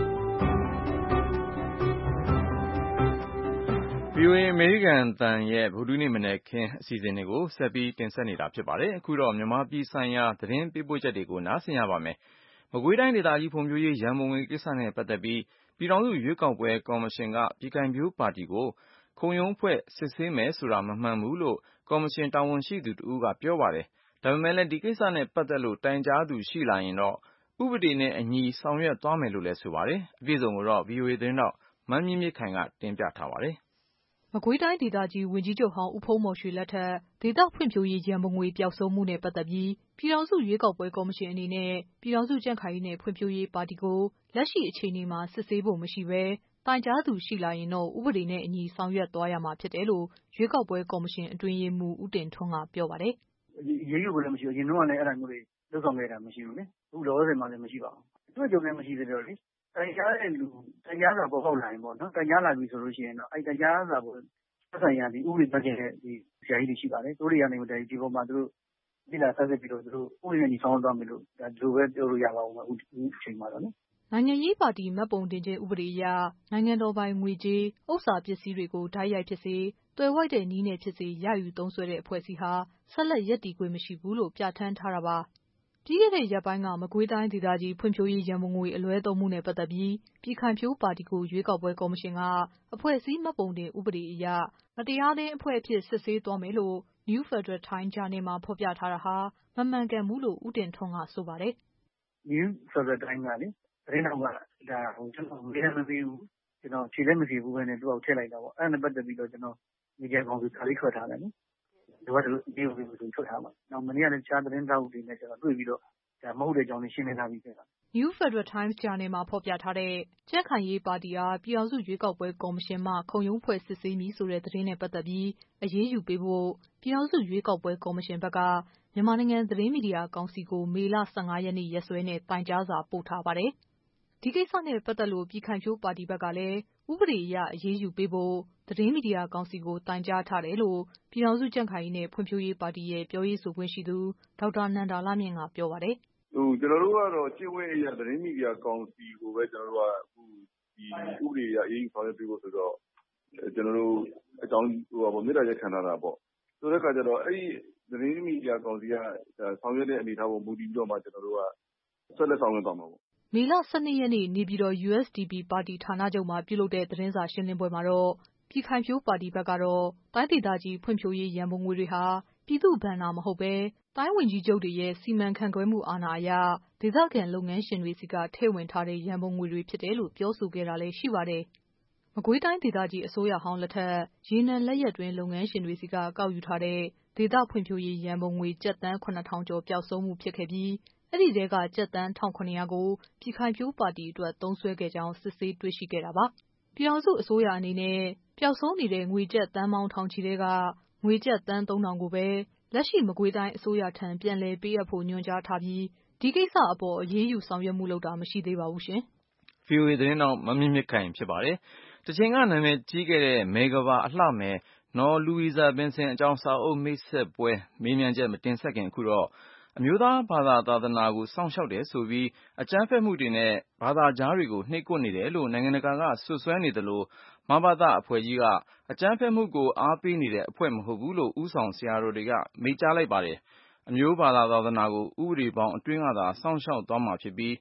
VOA အမေရိကန်အသံရဲ့ဗုဒ္ဓနေ့မနက်ခင်းအစီအစဉ်တွေကိုဆက်ပြီးတင်ဆက်နေတာဖြစ်ပါတယ်အခုတော့မြန်မာပြည်ဆိုင်ရာသတင်းပေးပို့ချက်တွေကိုနားဆင်ရပါမယ်မကွေးတိုင်းဒေသကြီးဖွံ့ဖြိုးရေးရန်ပုံငွေကိစ္စနဲ့ပတ်သက်ပြီးပြည်ထောင်စုရွေးကောက်ပွဲကော်မရှင်ကပြည်ခိုင်ဖြိုးပါတီကိုခုံရုံးဖွဲ့စစ်ဆေးမယ်ဆိုတာမမှန်ဘူးလို့ကော်မရှင်တာဝန်ရှိသူတဦးကပြောပါတယ်ဒါပေမဲ့လည်းဒီကိစ္စနဲ့ပတ်သက်လို့တိုင်ကြားသူရှိလာရင်တော့ဥပဒေနဲ့အညီဆောင်ရွက်သွားမယ်လို့လည်းဆိုပါတယ်အပြည့်စုံကိုတော့ VOA သတင်းတော့မမြင့်မြင့်ခိုင်ကတင်ပြထားပါတယ်မကွေးတိုင်းဒေသကြီးဝန်ကြီးချုပ်ဟောင်းဦးဖုံးမော်ရွှေလက်ထက်ဒေသဖွံ့ဖြိုးရေးရန်ပုံငွေပျောက်ဆုံးမှုနဲ့ပတ်သက်ပြီးပြည်ထောင်စုရွေးကောက်ပွဲကော်မရှင်အနေနဲ့ပြည်ထောင်စုကြံ့ခိုင်ရေးနဲ့ဖွံ့ဖြိုးရေးပါတီကိုလက်ရှိအခြေအနေမှာစစ်ဆေးဖို့မရှိဘဲတိုင်ကြားသူရှိလာရင်တော့ဥပဒေနဲ့အညီဆောင်ရွက်သွားရမှာဖြစ်တယ်လို့ရွေးကောက်ပွဲကော်မရှင်အတွင်းရေးမှူးဦးတင်ထွန်းကပြောပါတယ်။ရေးယူကိုလည်းမရှိဘူး။အရင်တော့လည်းအဲ့ဒါမျိုးတွေလုပ်ဆောင်ခဲ့တာမရှိဘူးလေ။အခုလောဆယ်မှလည်းမရှိပါဘူး။တွေ့ကြုံလည်းမရှိသေးတော့လေ။တိုင်ကြားတဲ့လူတိုင်ကြားစာပေါ်ပေါက်လာရင်ပေါ့နော်။တိုင်ကြားလာပြီဆိုလို့ရှိရင်တော့အဲ့တိုင်ကြားစာပေါ်ဆက်ဆိုင်ရာဒီဥပဒေပတ်တဲ့ဒီဆရာကြီးတွေရှိပါတယ်။သူတို့တွေကနေဒီပေါ်မှာသူတို့ဒီလာဆက်ပြီးတော့သူတို့ဥပဒေနဲ့ညီဆောင်သွားမယ်လို့ဒါလိုပဲပြောလို့ရပါဦးမယ်။အခုအချိန်မှာတော့လေ။နိုင်ငံရေးပါတီမှတ်ပုံတင်ခြင်းဥပဒေအရနိုင်ငံတော်ပိုင်ငွေကြေးဥစ္စာပစ္စည်းတွေကိုဓာတ်ရိုက်ဖြစ်စေတွယ်ဝိုက်တဲ့နည်းနဲ့ဖြစ်စေရယူသုံးစွဲတဲ့အဖွဲ့အစည်းဟာဆက်လက်ရပ်တည်ခွင့်မရှိဘူးလို့ပြဋ္ဌာန်းထားတာပါ။ပြီးခဲ့တဲ့ရက်ပိုင်းကမကွေးတိုင်းဒေသကြီးဖွံ့ဖြိုးရေးရန်ပုံငွေအလွဲသုံးမှုနဲ့ပတ်သက်ပြီးပြည်ခိုင်ဖြိုးပါတီကိုရွေးကောက်ပွဲကော်မရှင်ကအဖွဲ့အစည်းမှတ်ပုံတင်ဥပဒေအရမတရားသင်းအဖွဲ့အဖြစ်စစ်ဆေးသွားမယ်လို့ New Federal Times ဂျာနယ်မှာဖော်ပြထားတာဟာမမှန်ကန်ဘူးလို့ဦးတင်ထွန်းကဆိုပါတယ်။ New Federal Times ကလေသတင်းတော်ကဒါကျွန်တော်မေးလည်းမပေးဘူးကျွန်တော်ဖြေလည်းမဖြေဘူးပဲနဲ့သူ့အောင်ထည့်လိုက်တာပေါ့အဲ့ဒါနဲ့ပတ်သက်ပြီးတော့ကျွန်တော်မီဒီယာကောင်စီခါလေးထွက်ထားတယ်နော်ဒီကတော့ဒီလိုမျိုးထွက်ထားမှာနောက်မနေ့ကလည်းခြားသတင်းတောက်တွေနဲ့ကျွန်တော်တွေ့ပြီးတော့ဒါမဟုတ်တဲ့အကြောင်းလေးရှင်းလင်းထားပြီးပြတာ New Federal Times ဂျာနယ်မှာဖော်ပြထားတဲ့ကြံ့ခိုင်ရေးပါတီအားပြည်ထောင်စုရွေးကောက်ပွဲကော်မရှင်မှခုံရုံးဖွဲ့စစ်ဆေးမည်ဆိုတဲ့သတင်းနဲ့ပတ်သက်ပြီးအရေးယူပေးဖို့ပြည်ထောင်စုရွေးကောက်ပွဲကော်မရှင်ဘက်ကမြန်မာနိုင်ငံသတင်းမီဒီယာကောင်စီကိုမေလ 15 ရက်နေ့ရက်စွဲနဲ့တိုင်ကြားစာပို့ထားပါတယ်။ဒီကိစ္စနဲ့ပတ်သက်လို့ပြည်ခိုင်ဖြိုးပါတီဘက်ကလည်းဥပဒေအရအရေးယူပေးဖို့သတင်းမီဒီယာကောင်စီကိုတိုင်ကြားထားတယ်လို့ပြည်ထောင်စုကြံ့ခိုင်ရေးနဲ့ဖွံ့ဖြိုးရေးပါတီရဲ့ပြောရေးဆိုခွင့်ရှိသူဒေါက်တာနန္ဒာလှမြင့်ကပြောပါတယ်ကျွန်တော်တို့ကတော့ကျင့်ဝတ်အရသတင်းမီဒီယာကောင်စီကိုပဲကျွန်တော်တို့ကအခုဒီဥပဒေအရအရေးယူဆောင်ရွက်ပေးဖို့ဆိုတော့ကျွန်တော်တို့အကြောင်းမေတ္တာရပ်ခံထားတာပေါ့ဆိုတဲ့အခါကျတော့အဲ့ဒီသတင်းမီဒီယာကောင်စီကဆောင်ရွက်တဲ့အနေအထားပေါ်မူတည်ပြီးတော့မှကျွန်တော်တို့ကဆက်လက်ဆောင်ရွက်သွားမှာပေါ့မေလ 12 ရက်နေ့နေပြည်တော် USDP ပါတီဌာနချုပ်မှာပြုလုပ်တဲ့သတင်းစာရှင်းလင်းပွဲမှာတော့ပြည်ခိုင်ဖြိုးပါတီဘက်ကတော့တိုင်းဒေသကြီးဖွံ့ဖြိုးရေးရန်ပုံငွေတွေဟာပြည်သူ့ဘဏ္ဍာမဟုတ်ပဲတိုင်းဝန်ကြီးချုပ်တွေရဲ့စီမံခန့်ခွဲမှုအာဏာအရဒေသခံလုပ်ငန်းရှင်တွေစီကထည့်ဝင်ထားတဲ့ရန်ပုံငွေတွေဖြစ်တယ်လို့ပြောဆိုခဲ့တာလည်းရှိပါတယ်။မကွေးတိုင်းဒေသကြီးအစိုးရဟောင်းလက်ထက်ရေနံလက်ရက်တွင်းလုပ်ငန်းရှင်တွေစီကကောက်ယူထားတဲ့ဒေသဖွံ့ဖြိုးရေးရန်ပုံငွေကျပ်သန်း 9,000 ကျော်ပျောက်ဆုံးမှုဖြစ်ခဲ့ပြီးအဲ့ဒီထဲကကျပ်သန်း 1,700 ကိုပြည်ခိုင်ဖြိုးပါတီအတွက်သုံးစွဲခဲ့ကြောင်းစစ်ဆေးတွေ့ရှိခဲ့တာပါ။ပြည်ထောင်စုအစိုးရအနေနဲ့ပျောက်ဆုံးနေတဲ့ငွေကျပ်သန်းပေါင်းထောင်ချီထဲကငွေကျပ်သန်း 3,000 ကိုပဲလက်ရှိမကွေးတိုင်းအစိုးရထံပြန်လည်ပေးအပ်ဖို့ညွှန်ကြားထားပြီးဒီကိစ္စအပေါ်အရေးယူဆောင်ရွက်မှုလုပ်တာမရှိသေးပါဘူးရှင်။ VOA သတင်းတော့မမြင့်မြင့်ခိုင်ဖြစ်ပါတယ်။တချိန်ကနာမည်ကြီးခဲ့တဲ့မေဂဘာအလှမယ်နော်လူဝီဇာဘင်ဆင်အကြောင်းစာအုပ်မိတ်ဆက်ပွဲမေးမြန်းချက်မတင်ဆက်ခင်အခုတော့အမျိုးသားဘာသာသာသနာကိုစောင့်ရှောက်တယ်ဆိုပြီးအကြမ်းဖက်မှုတွေနဲ့ဘာသာကြားတွေကိုနှိပ်ကွပ်နေတယ်လို့နိုင်ငံတကာကဆွဆွဲနေတယ်လို့မဘာသာအဖွဲ့ကြီးကအကြမ်းဖက်မှုကိုအားပေးနေတဲ့အဖွဲ့မဟုတ်ဘူးလို့ဥဆောင်ဆရာတော်တွေကမိန့်ကြားလိုက်ပါတယ်။အမျိုးဘာသာသာသနာကိုဥပဒေပေါင်းအတွင်းကသာစောင့်ရှောက်သွားမှာဖြစ်ပြီး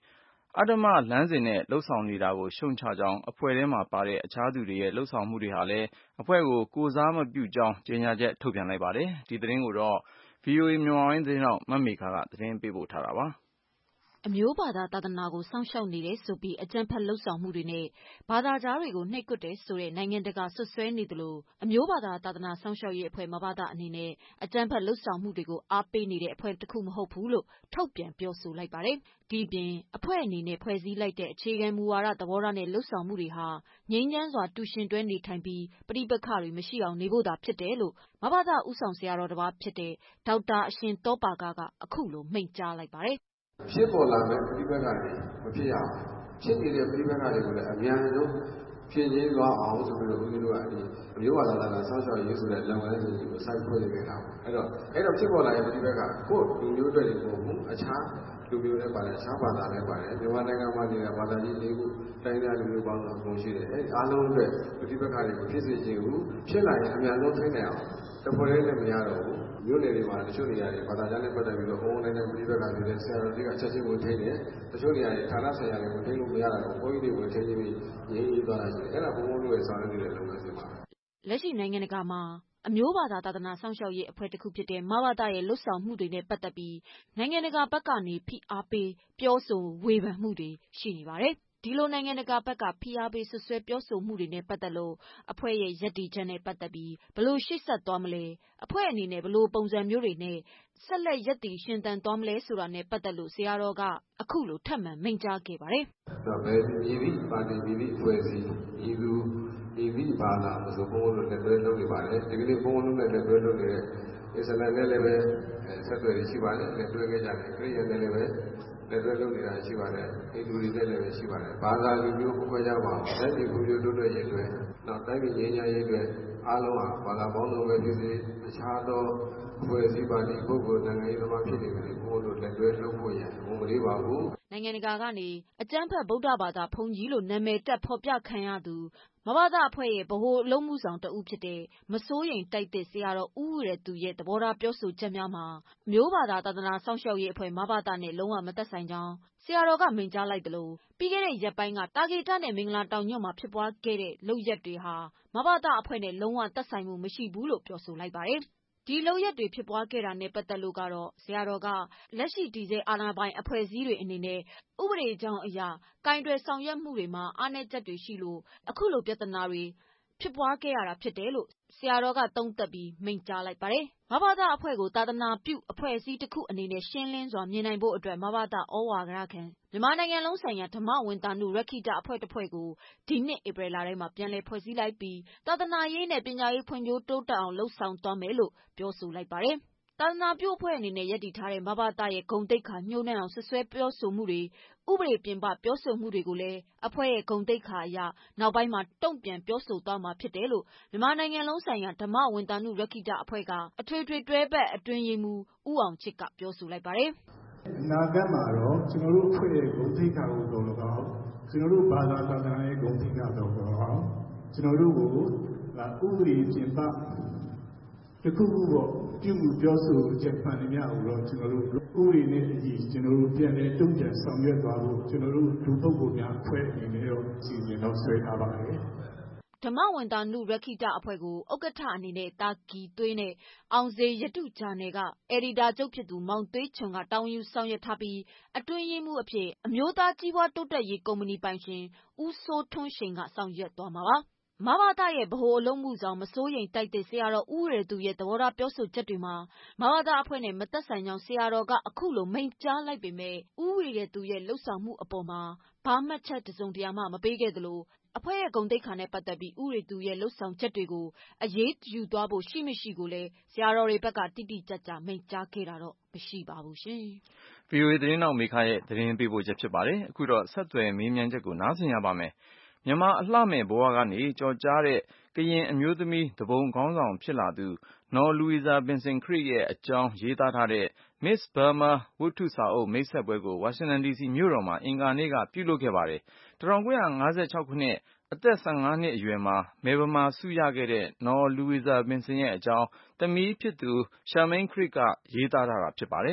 အဓမ္မလမ်းစဉ်နဲ့လှုပ်ဆောင်နေတာကိုရှုံချကြောင်းအဖွဲ့ထဲမှာပါတဲ့အခြားသူတွေရဲ့လှုပ်ဆောင်မှုတွေဟာလည်းအဖွဲ့ကိုကိုယ်စားမပြုကြောင်းကြေညာချက်ထုတ်ပြန်လိုက်ပါတယ်။ဒီသတင်းကိုတော့ VOA မြန်မာပိုင်းသတင်းထောက်မမေခကသတင်းပေးပို့ထားတာပါ။အမျိုးဘာသာသာသနာကိုစောင့်ရှောက်နေတယ်ဆိုပြီးအကြမ်းဖက်လှုပ်ဆောင်မှုတွေနဲ့ဘာသာကြားတွေကိုနှိပ်ကွပ်တယ်ဆိုတဲ့နိုင်ငံတကာဆွဆွဲနေသလိုအမျိုးဘာသာသာသနာစောင့်ရှောက်ရေးအဖွဲ့မဘာသာအနေနဲ့အကြမ်းဖက်လှုပ်ဆောင်မှုတွေကိုအားပေးနေတဲ့အဖွဲ့တစ်ခုမဟုတ်ဘူးလို့ထုတ်ပြန်ပြောဆိုလိုက်ပါတယ်။ဒီပြင်အဖွဲ့အနေနဲ့ဖွဲ့စည်းလိုက်တဲ့အခြေခံမူဝါဒသဘောထားနဲ့လှုပ်ဆောင်မှုတွေဟာငြိမ်းချမ်းစွာတူရှင်တွဲနေထိုင်ပြီးပဋိပက္ခတွေမရှိအောင်နေဖို့သာဖြစ်တယ်လို့မဘာသာဥဆောင်ဆရာတော်တစ်ပါးဖြစ်တဲ့ဒေါက်တာအရှင်သောပါကအခုလိုမိန့်ကြားလိုက်ပါတယ်။ဖြစ်ပေါ်လာမဲ့ပဋိပက္ခတွေမဖြစ်ရအောင်ဖြစ်နေတဲ့ပဋိပက္ခတွေကိုလည်းအများဆုံးဖြည့်ချင်းသွားအောင်ဆိုပြီးတော့ဦးဇင်းတို့ကအမျိုးဘာသာသာဆောင်းရှောက်ရေးဆိုတဲ့လုပ်ငန်းစဉ်ကိုစိုက်ဖွဲ့နေကြတာ။အဲ့တော့ဖြစ်ပေါ်လာတဲ့ပဋိပက္ခကိုလူမျိုးတွေပုံမှုအခြားလူမျိုးတွေပါတယ်အခြားဘာသာတွေပါတယ်မြန်မာနိုင်ငံမှာနေတဲ့ဘာသာကြီး၄ခုတိုင်းသားလူမျိုးပေါင်းစုံပုံရှိတယ်။အဲ့အားလုံးအတွက်ပဋိပက္ခတွေကိုဖြစ်စေခြင်းကိုဖြစ်လာရင်အများဆုံးထိန်းနိုင်အောင်တဖွဲ့လေးနဲ့မရတော့ဘူး။မျိုးနယ်တွေမှာတချို့နေရာတွေဘာသာကြားနဲ့ပတ်သက်ပြီးတော့အုံနိုင်တဲ့ပဋိပက္ခတွေနဲ့ဆရာတော်တွေကချက်ချင်းဝင်ထိန်းတယ်။တချို့နေရာတွေဌာနဆိုင်ရာတွေဝင်ထိန်းလို့မရတာတော့ဘုန်းကြီးတွေဝင်ထိန်းပြီးငြိမ်းအေးသွားတာရှိတယ်။အဲ့ဒါဘုန်းဘုန်းတို့ရဲ့ဆောင်ရွက်နေတဲ့လုပ်ငန်းစဉ်ပါ။လက်ရှိနိုင်ငံတကာမှာအမျိုးဘာသာသာသနာစောင့်ရှောက်ရေးအဖွဲ့တစ်ခုဖြစ်တဲ့မဘာသာရဲ့လှုပ်ဆောင်မှုတွေနဲ့ပတ်သက်ပြီးနိုင်ငံတကာဘက်ကနေဖိအားပေးပြောဆိုဝေဖန်မှုတွေရှိနေပါတယ်။ဒီလိုနိုင်ငံတကာဘက်ကဖိအားပေးဆွဆွဲပြောဆိုမှုတွေနဲ့ပတ်သက်လို့အဖွဲ့ရဲ့ယက်တီချက်နဲ့ပတ်သက်ပြီးဘလို့ရှေ့ဆက်သွားမလဲအဖွဲ့အနေနဲ့ဘလို့ပုံစံမျိုးတွေနဲ့ဆက်လက်ယက်တီရှင်သန်သွားမလဲဆိုတာနဲ့ပတ်သက်လို့ဆရာတော်ကအခုလိုထပ်မံမိန့်ကြားခဲ့ပါတယ်။ဒါပဲဒီဒီပါတီဒီဒီဖွဲ့စည်းဒီလူဒီဒီဘာသာဆိုဘုန်းဘုန်းတို့လက်တွဲလုပ်နေပါတယ်ဒီကနေ့ဘုန်းဘုန်းတို့နဲ့လက်တွဲလုပ်နေတဲ့အစ္စလာမ်နဲ့လည်းပဲဆက်သွယ်ရှိပါတယ်လက်တွဲခဲ့ကြတယ်ခရစ်ယာန်နဲ့လည်းပဲလက်တွဲလုပ်နေတာရှိပါတယ်ဟိန္ဒူတွေနဲ့လည်းရှိပါတယ်ဘာသာလူမျိုးခွဲခြားပါအောင်လက်ဒီလူမျိုးတို့ရဲ့အတွက်နောက်တိုင်းပြည်ငြိမ်းချမ်းရေးအတွက်အားလုံးဟာဘာသာပေါင်းစုံပဲဖြစ်စေအခြားသောဖွဲ့စည်းပါတီပုဂ္ဂိုလ်နိုင်ငံရေးသမားဖြစ်နေပြီဘုန်းတို့လက်တွဲလုပ်ဖို့ရန်ဝန်မလေးပါဘူးနိုင်ငံတကာကနေအကြမ်းဖက်ဗုဒ္ဓဘာသာဘုန်းကြီးလို့နာမည်တက်ဖော်ပြခံရသူမဘာသာအဖွဲ့ရဲ့ဗဟိုအလုံးမှုဆောင်တဦးဖြစ်တဲ့မစိုးရိမ်တိုက်တဲ့ဆရာတော်ဦးဝီရသူရဲ့သဘောထားပြောဆိုချက်များမှာမျိုးဘာသာသာသနာစောင့်ရှောက်ရေးအဖွဲ့မဘာသာနဲ့လုံးဝမသက်ဆိုင်ကြောင်းဆရာတော်ကမိန့်ကြားလိုက်တယ်လို့ပြီးခဲ့တဲ့ရက်ပိုင်းကတာဂီတနဲ့မင်္ဂလာတောင်ညွန့်မှာဖြစ်ပွားခဲ့တဲ့လုပ်ရက်တွေဟာမဘာသာအဖွဲ့နဲ့လုံးဝသက်ဆိုင်မှုမရှိဘူးလို့ပြောဆိုလိုက်ပါတယ်ဒီလုပ်ရက်တွေဖြစ်ပွားခဲ့တာနဲ့ပတ်သက်လို့ကတော့ဆရာတော်ကလက်ရှိတည်ဆဲအာဏာပိုင်အဖွဲ့အစည်းတွေအနေနဲ့ဥပဒေကြောင်းအရာကင်တွယ်ဆောင်ရွက်မှုတွေမှာအားနည်းချက်တွေရှိလို့အခုလိုပြဿနာတွေဖြစ်ပွားခဲ့ရတာဖြစ်တယ်လို့ဆရာတော်ကသုံးသပ်ပြီးမိန့်ကြားလိုက်ပါတယ်။မဘာသာအဖွဲ့ကိုသာသနာပြုအဖွဲ့အစည်းတစ်ခုအနေနဲ့ရှင်းလင်းစွာမြင်နိုင်ဖို့အတွက်မဘာသာဩဝါဒခံမြန်မာနိုင်ငံလုံးဆိုင်ရာဓမ္မဝန်တာနုရခိတအဖွဲ့တစ်ဖွဲ့ကိုဒီနှစ်ဧပြီလထဲမှာပြန်လည်ဖွဲ့စည်းလိုက်ပြီးသာသနာရေးနဲ့ပညာရေးဖွံ့ဖြိုးတိုးတက်အောင်လှုံ့ဆော်သွားမယ်လို့ပြောဆိုလိုက်ပါတယ်။သာသနာပြုအဖွဲ့အနေနဲ့ယက်တည်ထားတဲ့မဘာသာရဲ့ဂုဏ်သိက္ခာညှိုးနှံအောင်ဆွဆွဲပြောဆိုမှုတွေဥပဒေပြင်ပပြောဆိုမှုတွေကိုလည်းအဖွဲ့ရဲ့ဂုဏ်သိက္ခာအရနောက်ပိုင်းမှာတုံ့ပြန်ပြောဆိုသွားမှာဖြစ်တယ်လို့မြန်မာနိုင်ငံလုံးဆိုင်ရာဓမ္မဝန်တာနုရခိတအဖွဲ့ကအထွေထွေတွဲဘက်အတွင်းရေးမှူးဦးအောင်ချစ်ကပြောဆိုလိုက်ပါတယ်။အနာဂတ်မှာတော့ကျွန်တော်တို့အဖွဲ့ရဲ့ဂုဏ်သိက္ခာကိုတော်တော်အောင်ကျွန်တော်တို့ဘာသာသာသနာရဲ့ဂုဏ်သိက္ခာတော်တော်အောင်ကျွန်တော်တို့ကိုဥပဒေပြင်ပတခုခုပေါ့ပြုမှုပြောဆိုချက်မှန်သမျှကိုတော့ကျွန်တော်တို့ဥပဒေနဲ့အညီကျွန်တော်တို့ပြန်လည်တုံ့ပြန်ဆောင်ရွက်သွားဖို့ကျွန်တော်တို့လူပုဂ္ဂိုလ်များအဖွဲ့အနေနဲ့တော့စီစဉ်တော့ဆွဲထားပါတယ်ဓမ္မဝန်တာနုရခိတအဖွဲ့ကိုဥက္ကဋ္ဌအနေနဲ့တာကီသွေးနဲ့အောင်စေရတုဂျာနယ်ကအယ်ဒီတာချုပ်ဖြစ်သူမောင်သွေးချွန်ကတောင်းယူဆောင်ရွက်ထားပြီးအတွင်းရေးမှူးအဖြစ်အမျိုးသားကြီးပွားတိုးတက်ရေးကုမ္ပဏီပိုင်ရှင်ဦးစိုးထွန်းရှိန်ကဆောင်ရွက်သွားမှာပါမဘာသာရဲ့ဗဟိုအလုံးမှုဆောင်မစိုးရိမ်တိုက်တဲ့ဆရာတော်ဦးရသူရဲ့သဘောထားပြောဆိုချက်တွေမှာမဘာသာအဖွဲ့နဲ့မသက်ဆိုင်ကြောင်းဆရာတော်ကအခုလိုမိန့်ကြားလိုက်ပေမဲ့ဦးရသူရဲ့လှုပ်ဆောင်မှုအပေါ်မှာဘာမှတ်ချက်တစုံတရာမှမပေးခဲ့သလိုအဖွဲ့ရဲ့ဂုဏ်သိက္ခာနဲ့ပတ်သက်ပြီးဦးရသူရဲ့လှုပ်ဆောင်ချက်တွေကိုအရေးယူသွားဖို့ရှိမရှိကိုလည်းဆရာတော်တွေဘက်ကတိတိကျကျမိန့်ကြားခဲ့တာတော့မရှိပါဘူးရှင်။ VOA သတင်းတော်မေခရဲ့သတင်းပေးပို့ချက်ဖြစ်ပါတယ်။အခုတော့ဆက်သွယ်မေးမြန်းချက်ကိုနားဆင်ရပါမယ်။မြန်မာအလှမဲ့ဘဝကနေကြော်ကြားတဲ့ကရင်အမျိုးသမီးတပုံခေါင်းဆောင်ဖြစ်လာသူနော်လူဝီဇာဘင်ဆင်ခရစ်ရဲ့အကြောင်းရေးသားထားတဲ့ Miss Burma ဝတ္ထုစာအုပ်မိတ်ဆက်ပွဲကိုဝါရှင်တန်ဒီစီမြို့တော်မှာအင်္ဂါနေ့ကပြုလုပ်ခဲ့ပါတယ်။1956ခုနှစ်အသက်15နှစ်အရွယ်မှာမယ်ဘမာဆုရခဲ့တဲ့နော်လူဝီဇာဘင်ဆင်ရဲ့အကြောင်းသမီးဖြစ်သူရှာမိန်ခရစ်ကရေးသားထားတာဖြစ်ပါတယ်။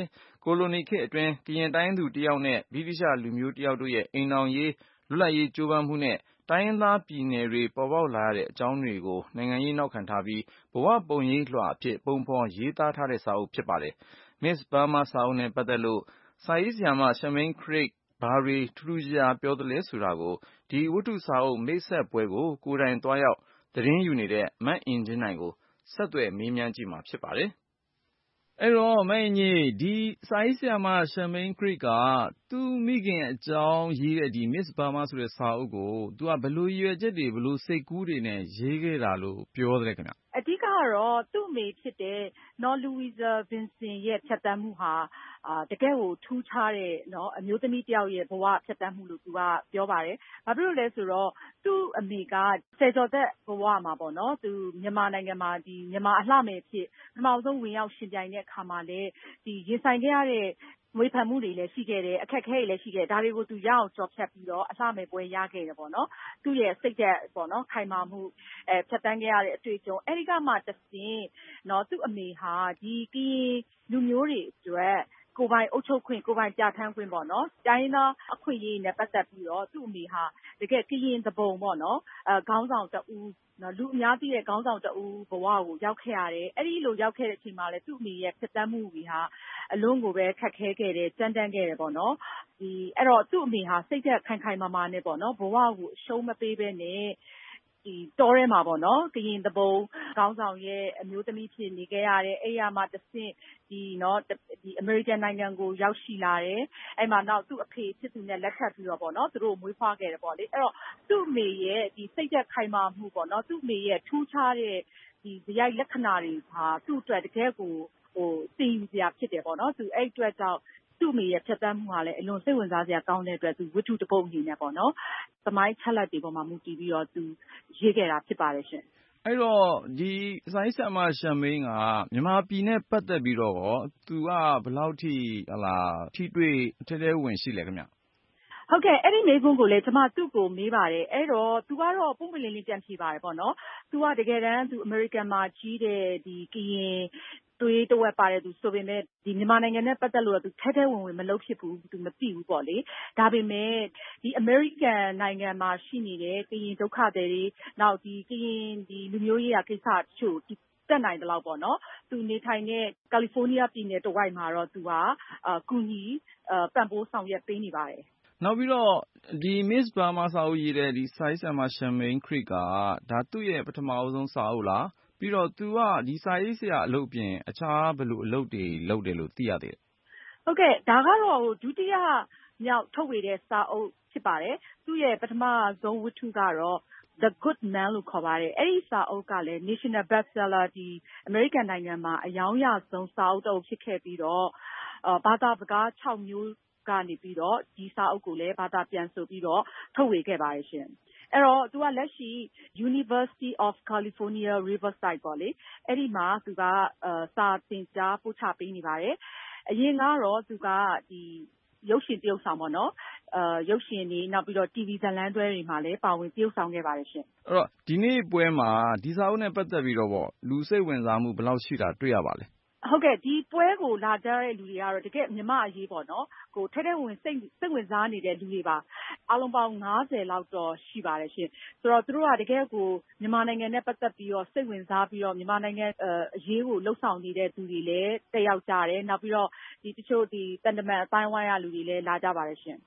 ကိုလိုနီခေတ်အတွင်းကရင်တိုင်းသူတယောက်နဲ့ဗြိတိရှလူမျိုးတယောက်တို့ရဲ့အိမ်ထောင်ရေးလွတ်လပ်ရေးကြိုးပမ်းမှုနဲ့တိုင်းရင်းသားပြည်နယ်တွေပေါ်ပေါက်လာရတဲ့အကြောင်းတွေကိုနိုင်ငံရေးနောက်ခံထားပြီးဘဝပုံရိပ်လွှာအဖြစ်ပုံဖော်ရေးသားထားတဲ့စာအုပ်ဖြစ်ပါတယ်။ Miss Burma စာအုပ်နဲ့ပတ်သက်လို့စာရေးဆရာမ Charmaine Craig ဘာတွေထူးထူးခြားခြားပြောသလဲဆိုတာကိုဒီဝတ္ထုစာအုပ်မိတ်ဆက်ပွဲကိုကိုယ်တိုင်သွားရောက်သတင်းယူနေတဲ့မအင်ကြင်းနိုင်ကိုဆက်သွယ်မေးမြန်းကြည့်မှာဖြစ်ပါတယ်။အဲ့တော့မအင်ကြီးဒီစာရေးဆရာမ Charmaine Craig ကသူ့မိခင်အကြောင်းရေးတဲ့ဒီ Miss Burma ဆိုတဲ့စာအုပ်ကိုသူကဘယ်လိုရည်ရွယ်ချက်တွေဘယ်လိုစိတ်ကူးတွေနဲ့ရေးခဲ့တာလို့ပြောသလဲခင်ဗျ။အဓိကကတော့သူ့အမေဖြစ်တဲ့နော် Louisa Vincent ရဲ့ဖြတ်သန်းမှုဟာတကယ့်ကိုထူးခြားတဲ့နော်အမျိုးသမီးတယောက်ရဲ့ဘဝဖြတ်သန်းမှုလို့သူကပြောပါတယ်။ဘာဖြစ်လို့လဲဆိုတော့သူ့အမေကဆယ်ကျော်သက်ဘဝမှာပေါ့နော်သူမြန်မာနိုင်ငံမှာဒီမြန်မာအလှမယ်ဖြစ်ပထမဆုံးဝင်ရောက်ရှင်ပြိုင်တဲ့အခါမှာလည်းဒီရင်ဆိုင်ခဲ့ရတဲ့ဝေဖန်မှုတွေလည်းရှိခဲ့တယ်အခက်အခဲတွေလည်းရှိခဲ့တယ်ဒါတွေကိုသူရအောင်ကြော်ဖြတ်ပြီးတော့အလှမယ်ပွဲရခဲ့တယ်ပေါ့နော်သူ့ရဲ့စိတ်သက်ပေါ့နော်ခိုင်မာမှုဖြတ်တန်းခဲ့ရတဲ့အတွေ့အကြုံအဲဒီကမှတစ်ဆင့်နော်သူ့အမေဟာဒီကရင်လူမျိုးတွေအတွက်ကိုယ်ပိုင်အုပ်ချုပ်ခွင့်ကိုယ်ပိုင်ပြဋ္ဌာန်းခွင့်ပေါ့နော်တိုင်းရင်းသားအခွင့်အရေးနဲ့ပတ်သက်ပြီးတော့သူ့အမေဟာတကယ်ကရင်သဘုံပေါ့နော်ခေါင်းဆောင်တဦးနော်လူအများသိတဲ့ခေါင်းဆောင်တဦးဘဝကိုရောက်ခဲ့ရတယ်အဲ့ဒီလိုရောက်ခဲ့တဲ့အချိန်မှာလည်းသူ့အမေရဲ့ဖြတ်သန်းမှုတွေဟာအလုံးကိုပဲခက်ခဲခဲ့တယ်ကြမ်းတမ်းခဲ့တယ်ပေါ့နော်ဒီအဲ့တော့သူ့အမေဟာစိတ်သက်ခိုင်ခိုင်မာမာနဲ့ပေါ့နော်ဘဝကိုအရှုံးမပေးဘဲနဲ့ဒီတောထဲမှာပေါ့နော်ကရင်သဘုံခေါင်းဆောင်ရဲ့အမျိုးသမီးဖြစ်နေခဲ့ရတယ်အဲ့ရမှာတစ်ဆင့်ဒီနော်ဒီအမေရိကန်နိုင်ငံကိုရောက်ရှိလာတယ်အဲ့မှာနောက်သူ့အဖေဖြစ်သူနဲ့လက်ထပ်ပြီးတော့ပေါ့နော်သူတို့မွေးဖွားခဲ့တယ်ပေါ့လေအဲ့တော့သူ့အမေရဲ့ဒီစိတ်သက်ခိုင်မာမှုပေါ့နော်သူ့အမေရဲ့ထူးခြားတဲ့ဒီဇယိုက်လက္ခဏာတွေဟာသူ့အတွက်တကယ်ကိုသိယူစရာဖြစ်တယ်ပေါ့နော်သူအဲ့အတွက်ကြောင့်သူ့အမေရဲ့ဖြတ်သန်းမှုဟာလည်းအလွန်စိတ်ဝင်စားစရာကောင်းတဲ့အတွက်သူဝတ္ထုတစ်ပုဒ်အနေနဲ့ပေါ့နော်သမိုင်းချက်လက်တွေပေါ်မှာမူတည်ပြီးတော့သူရေးခဲ့တာဖြစ်ပါတယ်ရှင်အဲ့တော့ဒီစာရေးဆရာမ Charmaine ကမြန်မာပြည်နဲ့ပတ်သက်ပြီးတော့သူကဘယ်လောက်ထိထိတွေ့ထဲဝင်ရှိလဲခင်ဗျဟုတ်ကဲ့အဲ့ဒီမေးခွန်းကိုလည်းကျွန်မသူ့ကိုမေးပါတယ်အဲ့တော့သူကတော့ပုံမှန်လေးပြန်ဖြေပါတယ်ပေါ့နော်သူကတကယ်တမ်းသူအမေရိကန်မှာကြီးတဲ့ဒီကရင်သွေးတဝက်ပါတယ်သူဆိုပေမဲ့ဒီမြန်မာနိုင်ငံနဲ့ပတ်သက်လို့သူထဲဝင်ဝင်မလုပ်ဖြစ်ဘူးသူမသိဘူးပေါ့လေဒါပေမဲ့ဒီအမေရိကန်နိုင်ငံမှာရှိနေတဲ့ကရင်ဒုက္ခသည်တွေနောက်ဒီကရင်ဒီလူမျိုးရေးရာကိစ္စတချို့တက်နိုင်တယ်လို့ပေါ့နော်သူနေထိုင်တဲ့ကယ်လီဖိုးနီးယားပြည်နယ်တဝိုက်မှာတော့သူဟာကူညီပံ့ပိုးဆောင်ရွက်ပေးနေပါတယ်နောက်ပြီးတော့ဒီ Miss Burma စာအုပ်ရေးတဲ့ဒီစာရေးဆရာမ Charmaine Craig ကဒါသူ့ရဲ့ပထမအဆုံးစာအုပ်လားပြီးတော့သူကဒီစာရေးဆရာအလုပ်ပြင်အခြားဘယ်လိုအလုပ်တွေလုပ်တယ်လို့သိရသေးတယ်ဟုတ်ကဲ့ဒါကတော့ဒုတိယမြောက်ထုတ်ဝေတဲ့စာအုပ်ဖြစ်ပါတယ်သူ့ရဲ့ပထမဆုံးဝတ္ထုကတော့ The Good Man လို့ခေါ်ပါတယ်အဲ့ဒီစာအုပ်ကလည်း National Bestseller ဒီအမေရိကန်နိုင်ငံမှာအယောင်းရဆုံးစာအုပ်တစ်အုပ်ဖြစ်ခဲ့ပြီးတော့ဘာသာစကား6မျိုးကနေပြီးတော့ဒီစာအုပ်ကိုလည်းဘာသာပြန်ဆိုပြီးတော့ထုတ်ဝေခဲ့ပါတယ်ရှင်အဲ့တော့သူကလက်ရှိ University of California Riverside ပေါ့လေအဲ့ဒီမှာသူကစာသင်ကြားပို့ချပေးနေပါတယ်အရင်ကတော့သူကဒီရုပ်ရှင်တရုပ်ဆောင်ပေါ့နော်ရုပ်ရှင်တွေနောက်ပြီးတော့ TV ဇာတ်လမ်းတွဲတွေမှာလည်းပါဝင်တရုပ်ဆောင်ခဲ့ပါတယ်ရှင်အဲ့တော့ဒီနေ့ပွဲမှာဒီစာအုပ်နဲ့ပတ်သက်ပြီးတော့ပေါ့လူစိတ်ဝင်စားမှုဘယ်လောက်ရှိတာတွေ့ရပါလဲဟုတ်ကဲ့ဒီပွဲကိုလာကြတဲ့လူတွေကတော့တကယ်မြမအရေးပေါ့နော်ကိုထဲဝင်စိတ်ဝင်စားနေတဲ့လူတွေပါအားလုံးပေါင်း90လောက်တော့ရှိပါတယ်ရှင်ဆိုတော့သူတို့ကတကယ်ကိုမြန်မာနိုင်ငံနဲ့ပတ်သက်ပြီးတော့စိတ်ဝင်စားပြီးတော့မြန်မာနိုင်ငံအရေးကိုလှုပ်ဆောင်နေတဲ့သူတွေလည်းတက်ရောက်ကြတယ်နောက်ပြီးတော့ဒီတချို့ဒီတန်တမန်အပိုင်းဝိုင်းရလူတွေလည်းလာကြပါတယ်ရှင်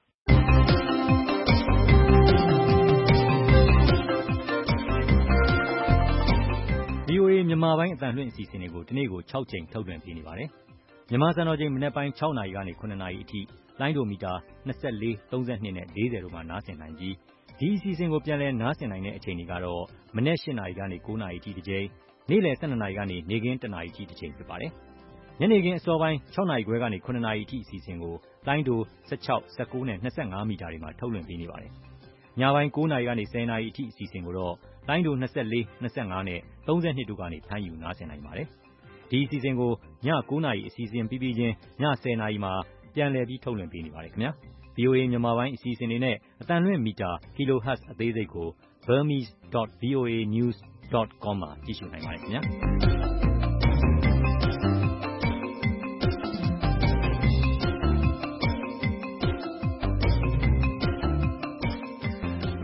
VOA မြန်မာပိုင်းအသံလွှင့်အစီအစဉ်တွေကိုဒီနေ့ကို6ချိန်ထုတ်လွှင့်ပေးနေပါတယ်။မြန်မာစံတော်ချိန်မနက်ပိုင်း6နာရီကနေ9နာရီအထိလိုင်းဒိုမီတာ24 32နဲ့40တို့မှာနားဆင်နိုင်ပြီးဒီအစီအစဉ်ကိုပြန်လည်နားဆင်နိုင်တဲ့အချိန်တွေကတော့မနက်8နာရီကနေ9နာရီအထိတစ်ချိန်နေ့လယ်12နာရီကနေနေ့ခင်း1နာရီအထိတစ်ချိန်ဖြစ်ပါတယ်။ညနေခင်းအစောပိုင်း6နာရီခွဲကနေ9နာရီအထိအစီအစဉ်ကိုလိုင်းဒို16 19နဲ့25မီတာတွေမှာထုတ်လွှင့်ပေးနေပါတယ်။ညပိုင်း9နာရီကနေ10နာရီအထိအစီအစဉ်ကိုတော့လိုင်းဒို24 25နဲ့32တို့ကနေဖမ်းယူနားဆင်နိုင်ပါတယ်။ဒီအစီအစဉ်ကိုည9နာရီအစီအစဉ်ပြီးပြီးချင်းည10နာရီမှာပြန်လည်ပြီးထုတ်လွှင့်ပေးနေပါတယ်ခင်ဗျာ။ VOA မြန်မာပိုင်းအစီအစဉ်တွေနဲ့အသံလွှင့်မီတာ kilohertz အသေးစိတ်ကို burmese.voanews.com မှာကြည့်ရှုနိုင်ပါတယ်ခင်ဗျာ။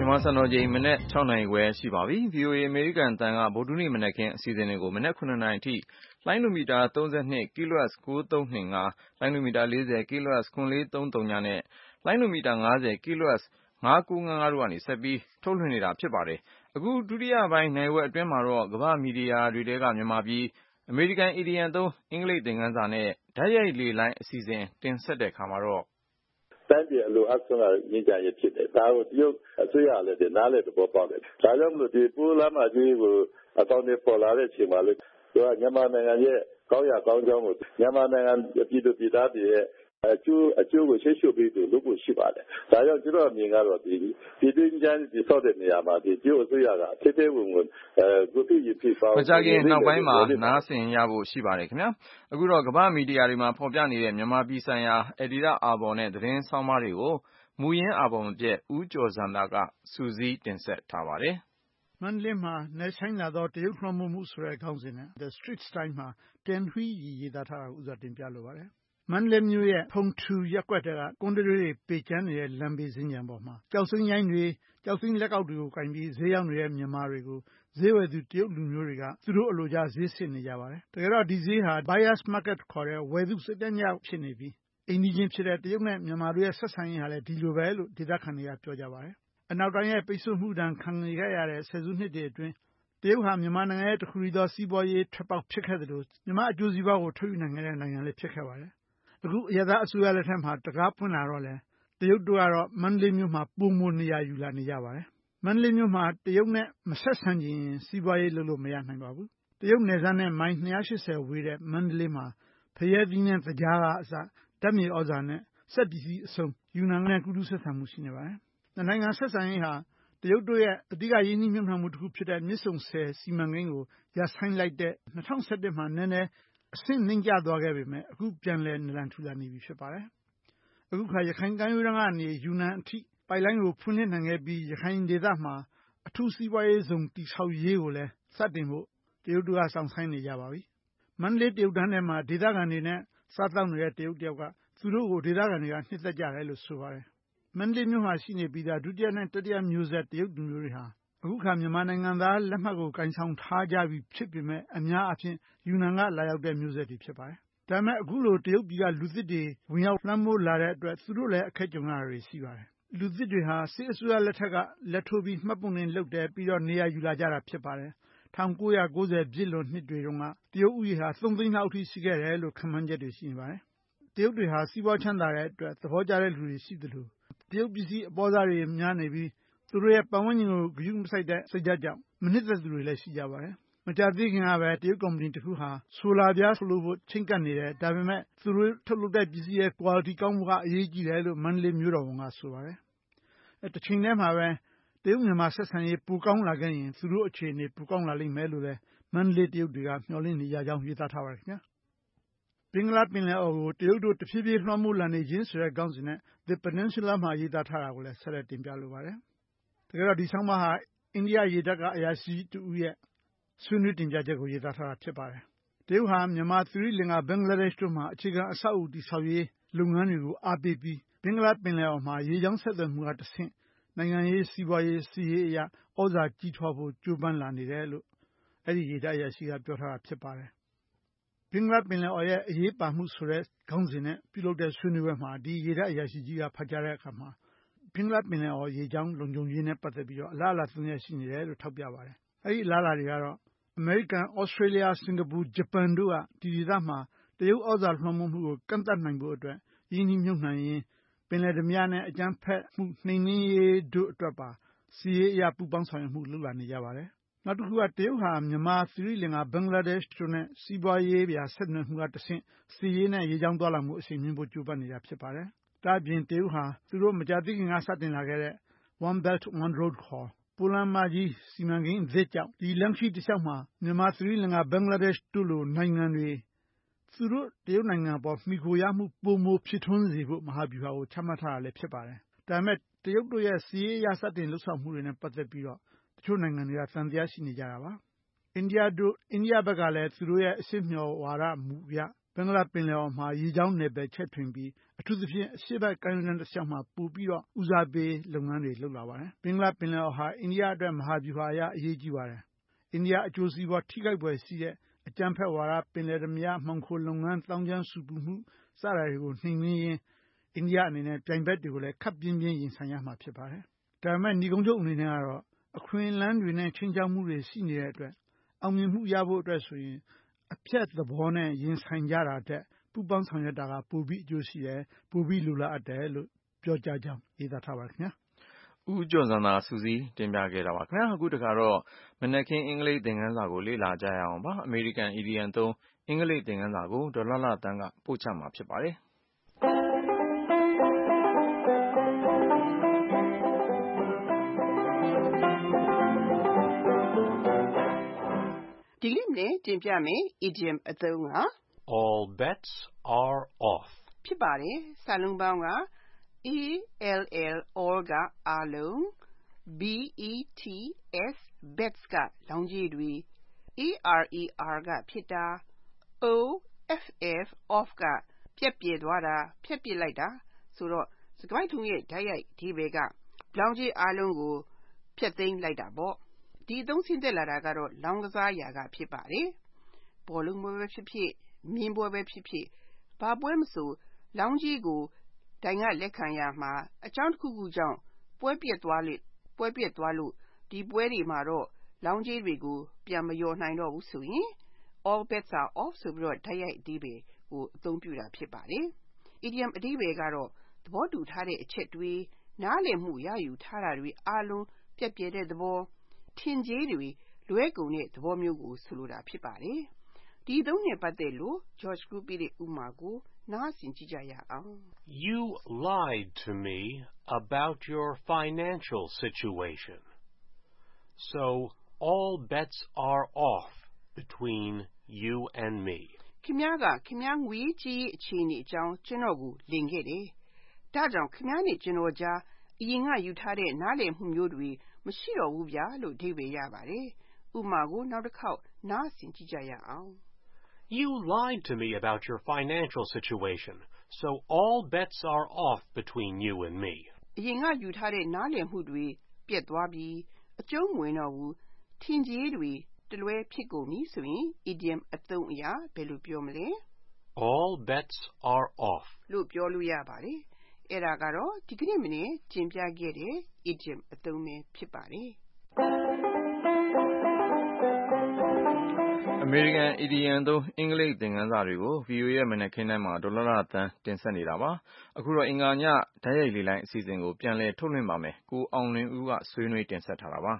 မြန်မာစံတော်ချိန်မနက်6နာရီခွဲရှိပါပြီ။ VOA အမေရိကန်အသံကဗုဒ္ဓဟူးနေ့မနက်ခင်းအစီအစဉ်တွေကိုမနက်9နာရီအထိလိုင်းနိုမီတာ32 kHz 9325 လိုင်းနိုမီတာ40 kHz 9430နဲ့လိုင်းနိုမီတာ50 kHz 5955တို့ကနေဆက်ပြီးထုတ်လွှင့်နေတာဖြစ်ပါတယ်။အခုဒုတိယပိုင်းနိုင်ဝက်အတွင်းမှာတော့ကမ္ဘာမီဒီယာတွေထဲကမြန်မာပြည်အမေရိကန်အီဒီယံသုံးအင်္ဂလိပ်သင်ခန်းစာနဲ့ဓာတ်ရိုက်လေလိုင်းအစီအစဉ်တင်ဆက်တဲ့အခါမှာတော့တိုင်းပြည်အလိုအပ်ဆုံးကငြိမ်းချမ်းရေးဖြစ်တယ်။ဒါကိုတရုတ်အစိုးရလည်းနားလည်သဘောပေါက်တယ်။ဒါကြောင့်မလို့ဒီပိုးလမ်းမကြီးကိုအကောင့်တွေပေါ်လာတဲ့အချိန်မှာလေသူကမြန်မာနိုင်ငံရဲ့ကောင်းရကောင်းကြောင်းကိုမြန်မာနိုင်ငံပြည်သူပြည်သားတွေရဲ့အကျိုးကိုရှေ့ရှုပြီးသူလုပ်ဖို့ရှိပါတယ်။ဒါကြောင့်ကျွန်တော်အမြင်ကတော့ဒီတွင်းချမ်းဒီဆောက်တဲ့နေရာမှာဒီတရုတ်အစိုးရကထိထိဝင်ဝင်ကိုပြည့်ရပြည့်ပါမကြခင်နောက်ပိုင်းမှာနားဆင်ရဖို့ရှိပါတယ်ခင်ဗျာ။အခုတော့ကမ္ဘာမီဒီယာတွေမှာဖော်ပြနေတဲ့မြန်မာပြည်ဆိုင်ရာအယ်ဒီတာအာဘော်နဲ့သတင်းဆောင်းပါးတွေကိုမူရင်းအာဘော်မပြည့်ဦးကျော်ဇံသာကစူးစီးတင်ဆက်ထားပါတယ်။မန္တလေးမှာနယ်ဆိုင်လာတော့တရုတ်လွှမ်းမိုးမှုဆိုတဲ့ခေါင်းစဉ်နဲ့ The Street Style မှာတင်ဟွီရေးသားထားတာကိုဥစွာတင်ပြလိုပါတယ်။မန္တလေးမြို့ရဲ့ဖုန်ထူရက်ကွက်ကကွန်ဒတွေပေကျန်းနေတဲ့လမ်းဘေးစင်ကြံပေါ်မှာကြောက်စိမ်းရိုင်းတွေကြောက်စိမ်းလက်ကောက်တွေကိုကင်ပြီးဈေးရောက်နေတဲ့မြန်မာတွေကိုဈေးဝယ်သူတရုတ်လူမျိုးတွေကသူတို့အလိုကျဈေးဆစ်နေကြပါတယ်။တကယ်တော့ဒီဈေးဟာ buyer's market ခေါ်တဲ့ဝယ်သူစိတ်တန်းကြဖြစ်နေပြီးအိမ်နီးချင်းဖြစ်တဲ့တရုတ်နဲ့မြန်မာတို့ရဲ့ဆက်ဆံရေးဟာလည်းဒီလိုပဲလို့ဒေသခံတွေကပြောကြပါတယ်။အနောက်တိုင်းရဲ့ပိတ်ဆို့မှုဒဏ်ခံနေရတဲ့ဆယ်စုနှစ်တွေအတွင်းတရုတ်ဟာမြန်မာနိုင်ငံရဲ့တခုတည်းသောစီးပွားရေးထွက်ပေါက်ဖြစ်ခဲ့တယ်လို့မြန်မာအကျိုးစီးပွားကိုထုတ်ယူနိုင်ခဲ့တဲ့နိုင်ငံလေးဖြစ်ခဲ့ပါတယ်။အခုအရသာအစိုးရလက်ထက်မှာတကားဖွင့်လာတော့လေတရုတ်တို့ကတော့မန္တလေးမြို့မှာပုံမနေရယူလာနေကြပါတယ်။မန္တလေးမြို့မှာတရုတ်နဲ့မဆက်ဆံခြင်းစီးပွားရေးလုပ်လို့မရနိုင်ပါဘူး။တရုတ်နယ်စပ်နဲ့မိုင်280ဝေးတဲ့မန္တလေးမှာဖရဲသီးနဲ့သကြားကအစဓာတ်မြေဩဇာနဲ့စက်ပစ္စည်းအစုံယူနန်နဲ့ကူးတူးဆက်ဆံမှုရှိနေပါတယ်။နိုင်ငံဆက်ဆံရေးဟာတရုတ်တို့ရဲ့အဓိကရင်းနှီးမြှုပ်နှံမှုတစ်ခုဖြစ်တဲ့မြစ်ဆုံဆည်စီမံကိန်းကိုရပ်ဆိုင်းလိုက်တဲ့2011မှာနည်းနည်းအဆင့်နှိမ့်ကျသွားခဲ့ပေမဲ့အခုပြန်လည်နလန်ထူလာနေပြီဖြစ်ပါတယ်။အခုခါရခိုင်ကမ်းရိုးတန်းကနေယူနန်အထိပိုက်လိုင်းကိုဖွင့်လှစ်နိုင်ခဲ့ပြီးရခိုင်ဒေသမှာအထူးစီးပွားရေးဇုံတည်ဆောက်ရေးကိုလည်းစတင်ဖို့တရုတ်တို့ကစောင့်ဆိုင်းနေကြပါပြီ။မန္တလေးတရုတ်တန်းထဲမှာဒေသခံတွေနဲ့စားတောက်နေတဲ့တရုတ်တယောက်ကသူတို့ကိုဒေသခံတွေကနှစ်သက်ကြတယ်လို့ဆိုပါတယ်။မန္တလေးမြို့မှာရှိနေပြီးသားဒုတိယနဲ့တတိယမျိုးဆက်တရုတ်လူမျိုးတွေဟာအခုခါမြန်မာနိုင်ငံသားလက်မှတ်ကိုကင်ဆောင်ထားကြပြီဖြစ်ပေမဲ့အများအပြားယူနန်ကလာရောက်တဲ့မျိုးဆက်တွေဖြစ်ပါတယ်။ဒါပေမဲ့အခုလိုတရုတ်ပြည်ကလူသစ်တွေဝင်ရောက်လွှမ်းမိုးလာတဲ့အတွက်သူတို့လည်းအခက်ကြုံရတာတွေရှိပါတယ်။လူသစ်တွေဟာစစ်အစိုးရလက်ထက်ကလက်ထိုးပြီးမှတ်ပုံတင်လုပ်တယ်ပြီးတော့နေရာယူလာကြတာဖြစ်ပါတယ်။1990ပြည့်လွန်နှစ်တွေတုန်းကတရုတ်ဥယျာဉ်ဟာ3သိန်းလောက်အထိရှိခဲ့တယ်လို့ခန့်မှန်းချက်တွေရှိနေပါတယ်။တရုတ်တွေဟာစီးပွားချမ်းသာတဲ့အတွက်သဘောကျတဲ့လူတွေရှိသလိုတရုတ်ပစ္စည်းအပေါ်စားတွေများနေပြီးသူတို့ရဲ့ပတ်ဝန်းကျင်ကိုဂရုမစိုက်တဲ့စိတ်ဓာတ်ကြောင့်မနစ်သက်သူတွေလည်းရှိကြပါတယ်။မကြာသေးခင်ကပဲတရုတ်ကုမ္ပဏီတစ်ခုဟာဆိုလာပြားထုတ်လုပ်ဖို့ချိန်ကပ်နေတယ်ဒါပေမဲ့သူတို့ထုတ်လုပ်တဲ့ပစ္စည်းရဲ့ quality ကောင်းမှုကအရေးကြီးတယ်လို့မန္တလေးမြို့တော်ဝန်ကဆိုပါတယ်။တစ်ချိန်တည်းမှာပဲတရုတ်မြန်မာဆက်ဆံရေးပိုကောင်းလာခဲ့ရင်သူတို့အခြေအနေပိုကောင်းလာလိမ့်မယ်လို့လည်းမန္တလေးတရုတ်တွေကမျှော်လင့်နေကြကြောင်းရေးသားထားပါတယ်ခင်ဗျာ။ဘင်္ဂလားပင်လယ်အော်ကိုတရုတ်တို့တဖြည်းဖြည်းလွှမ်းမိုးလာနေခြင်းဆိုတဲ့ခေါင်းစဉ်နဲ့ The Peninsula မှာရေးသားထားတာကိုလည်းဆက်လက်တင်ပြလိုပါတယ်။တကယ်တော့ဒီဆောင်းပါးဟာအိန္ဒိယရေတပ်ကအရာရှိတူဦးရဲ့ဆွေးနွေးတင်ပြချက်ကိုရေးသားထားတာဖြစ်ပါတယ်။တရုတ်ဟာမြန်မာသီရိလင်္ကာဘင်္ဂလားဒေ့ရှ်တို့မှာအခြေခံအဆောက်အဦတည်ဆောက်ရေးလုပ်ငန်းတွေကိုအားပေးပြီးဘင်္ဂလားပင်လယ်အော်မှာရေကြောင်းဆက်သွယ်မှုကတဆင့်နိုင်ငံရေးစီးပွားရေးစစ်ရေးအရာဩဇာကြီးထွားဖို့ကြိုးပမ်းလာနေတယ်လို့အဲ့ဒီရေတပ်အရာရှိကပြောထားတာဖြစ်ပါတယ်။ဘင်္ဂလားပင်လယ်အော်ရဲ့အရေးပါမှုဆိုတဲ့ခေါင်းစဉ်နဲ့ပြုလုပ်တဲ့ဆွေးနွေးပွဲမှာဒီရေတပ်အရာရှိကြီးကဖတ်ကြားတဲ့အခါမှာဘင်္ဂလားပင်လယ်အော်ရေကြောင်းလုံခြုံရေးနဲ့ပတ်သက်ပြီးတော့အလားအလာသုံးရပ်ရှိနေတယ်လို့ထောက်ပြပါတယ်။အဲ့ဒီအလားအလာတွေကတော့အမေရိကန်၊ဩစတြေးလျ၊စင်ကာပူ၊ဂျပန်တို့ကဒီဒေသမှာတရုတ်ဩဇာလွှမ်းမိုးမှုကိုကန့်သတ်နိုင်ဖို့အတွက်ရင်းနှီးမြှုပ်နှံရင်းပင်လယ်ဓမြနဲ့အကြမ်းဖက်မှုနှိမ်နင်းရေးတို့အတွက်ပါစစ်ရေးအရာပူးပေါင်းဆောင်ရွက်မှုလုပ်လာနေကြပါတယ်။နောက်တစ်ခုကတရုတ်ဟာမြန်မာသီရိလင်္ကာဘင်္ဂလားဒေ့ရှ်တို့နဲ့စီးပွားရေးပြဆက်နွယ်မှုကတဆင့်စစ်ရေးနဲ့ရေကြောင်းသွားလာမှုအရှိန်မြင့်ဖို့ကြိုးပမ်းနေတာဖြစ်ပါတယ်။ဒါ့အပြင်တရုတ်ဟာသူတို့မကြာသေးခင်ကစတင်လာခဲ့တဲ့ One Belt One Road ခေါ်ပိုလန်မကြီးစီမံကိန်းအသစ်ကြောင့်ဒီလမ်းခရီးတစ်လျှောက်မှာမြန်မာသီရိလင်္ကာဘင်္ဂလားဒေ့ရှ်တို့လိုနိုင်ငံတွေသူတို့တရုတ်နိုင်ငံပေါ်မှီခိုရမှုပိုမိုဖြစ်ထွန်းစေဖို့မဟာဗျူဟာကိုချမှတ်ထားတာလည်းဖြစ်ပါတယ်။ဒါပေမဲ့တရုတ်တို့ရဲ့စစ်ရေးအရစတင်လှုပ်ဆောင်မှုတွေနဲ့ပတ်သက်ပြီးတော့တချို့နိုင်ငံတွေကသံသယရှိနေကြတာပါ။အိန္ဒိယဘက်ကလည်းသူတို့ရဲ့အရှေ့မျှော်ဝါဒမူအရဘင်္ဂလားပင်လယ်အော်မှာရေကြောင်းနယ်ပယ်ချဲ့ထွင်ပြီးအထူးသဖြင့်အရှေ့ဘက်ကမ်းရိုးတန်းတစ်လျှောက်မှာပိုပြီးတော့ဦးစားပေးလုပ်ငန်းတွေလုပ်လာပါတယ်။ဘင်္ဂလားပင်လယ်အော်ဟာအိန္ဒိယအတွက်မဟာဗျူဟာအရအရေးကြီးပါတယ်။အိန္ဒိယအကျိုးစီးပွားထိခိုက်ဖွယ်ရှိတဲ့အကြမ်းဖက်ဝါဒပင်လယ်ဓမြမှောင်ခိုလုပ်ငန်းတောင်းကျမ်းဆူပူမှုစတာတွေကိုနှိမ်နင်းရင်းအိန္ဒိယအနေနဲ့ပြိုင်ဘက်တွေကိုလည်းခပ်ပြင်းပြင်းရင်ဆိုင်ရမှာဖြစ်ပါတယ်။ဒါပေမဲ့ညီကုန်းချုပ်အနေနဲ့ကတော့အခွင့်အလမ်းတွေနဲ့ချင်းချောက်မှုတွေရှိနေတဲ့အတွက်အောင်မြင်မှုရဖို့အတွက်ဆိုရင်အဖြတ်သဘောနဲ့ရင်ဆိုင်ကြတာတဲ့ပူပေါင်းဆောင်ရွက်တာကပိုပြီးအကျိုးရှိတယ်ပိုပြီးလိုလားအပ်တယ်လို့ပြောကြားကြောင်းရေးသားထားပါခင်ဗျာဦးကျော်စံသာစူးစီးတင်ပြခဲ့တာပါခင်ဗျာအခုတခါတော့မနက်ခင်းအင်္ဂလိပ်သင်ခန်းစာကိုလေ့လာကြရအောင်ပါအမေရိကန် idiom သုံးအင်္ဂလိပ်သင်ခန်းစာကိုဒေါ်လှလှတန်းကပို့ချမှာဖြစ်ပါတယ်ဒီနေ့နဲ့တင်ပြမယ် idiom အသုံးက All bets are off ဖြစ်ပါတယ်စာလုံးပေါင်းက all ကအားလုံး bets bets ကလောင်းကြီးတွေarer ကဖြစ်တာ off ကပြက်ပြဲသွားတာဖြတ်ပစ်လိုက်တာဆိုတော့စကားပိုက်ထုံးရဲ့တိုက်ရိုက်အဓိပ္ပာယ်ကလောင်းကြီးအားလုံးကိုဖျက်သိမ်းလိုက်တာပေါ့ဒီအသုံးဆင်းသက်လာတာကတော့လောင်းကစားရာကဖြစ်ပါတယ်ဘောလုံးပွဲပဲဖြစ်ဖြစ်မြင်းပွဲပဲဖြစ်ဖြစ်ဘာပွဲမဆိုလောင်းကြီးကိုတိုင်ကလက်ခံရမှာအကြောင်းတစ်ခုခုကြောင့်ပွဲပြက်သွားလို့ဒီပွဲတွေမှာတော့လောင်းကြီးတွေကိုပြန်မယော်နိုင်တော့ဘူးဆိုရင် all bets are off ဆိုပြီးတော့တိုက်ရိုက်အဓိပ္ပာယ်ကိုအသုံးပြုတာဖြစ်ပါတယ် idiom အဓိပ္ပာယ်ကတော့သဘောတူထားတဲ့အချက်တွေနားလည်မှုရယူထားတာတွေအားလုံးပြက်ပြဲတဲ့သဘောထင်ကြေးတွေလွဲကုန်တဲ့သဘောမျိုးကိုဆိုလိုတာဖြစ်ပါတယ်ဒီအသုံးနဲ့ပတ်သက်လို့ George Group ရဲ့ဥပမာကိုနားဆင်ကြည့်ကြရအောင် You lied to me about your financial situation. So all bets are off between you and me. ခင်ဗျားကခင်ဗျားငွေကြေးအခြေအနေအကြောင်းကျွန်တော်ကိုလင်ခဲ့တယ်ဒါကြောင့်ခင်ဗျားနဲ့ကျွန်တော်ကြားအရင်ကယူထားတဲ့နားလည်မှုမျိုးတွေမရှိတော့ဘူးဗျာလို့အဓိပ္ပာယ်ရပါတယ်ဥပမာကိုနောက်တစ်ခေါက်နားဆင်ကြည့်ကြရအောင် You lied to me about your financial situation, so all bets are off between you and me. အရင်ကယူထားတဲ့နားလည်မှုတွေပြတ်သွားပြီးအကျုံးမဝင်တော့ဘူးထင်ကြေးတွေတလွဲဖြစ်ကုန်ပြီဆိုရင် idiom အသုံးအရာဘယ်လိုပြောမလဲ All bets are off လို့ပြောလို့ရပါတယ်အဲ့ဒါကတော့ဒီကနေ့မနေ့ကျင်ပြခဲ့တဲ့ idiom အသုံးပဲဖြစ်ပါတယ်အမေရိကန် idiom သုံးအင်္ဂလိပ်သင်ခန်းစာတွေကို VOA ရဲ့မနက်ခင်းတိုင်းမှာဒေါ်လှလှတန်းတင်ဆက်နေတာပါအခုတော့အင်္ဂါညဓာတ်ရိုက်လေလိုင်းအစီအစဉ်ကိုပြန်လည်ထုတ်လွှင့်ပါမယ်ကိုအောင်လွင်ဦးကဆွေးနွေးတင်ဆက်ထားတာပါ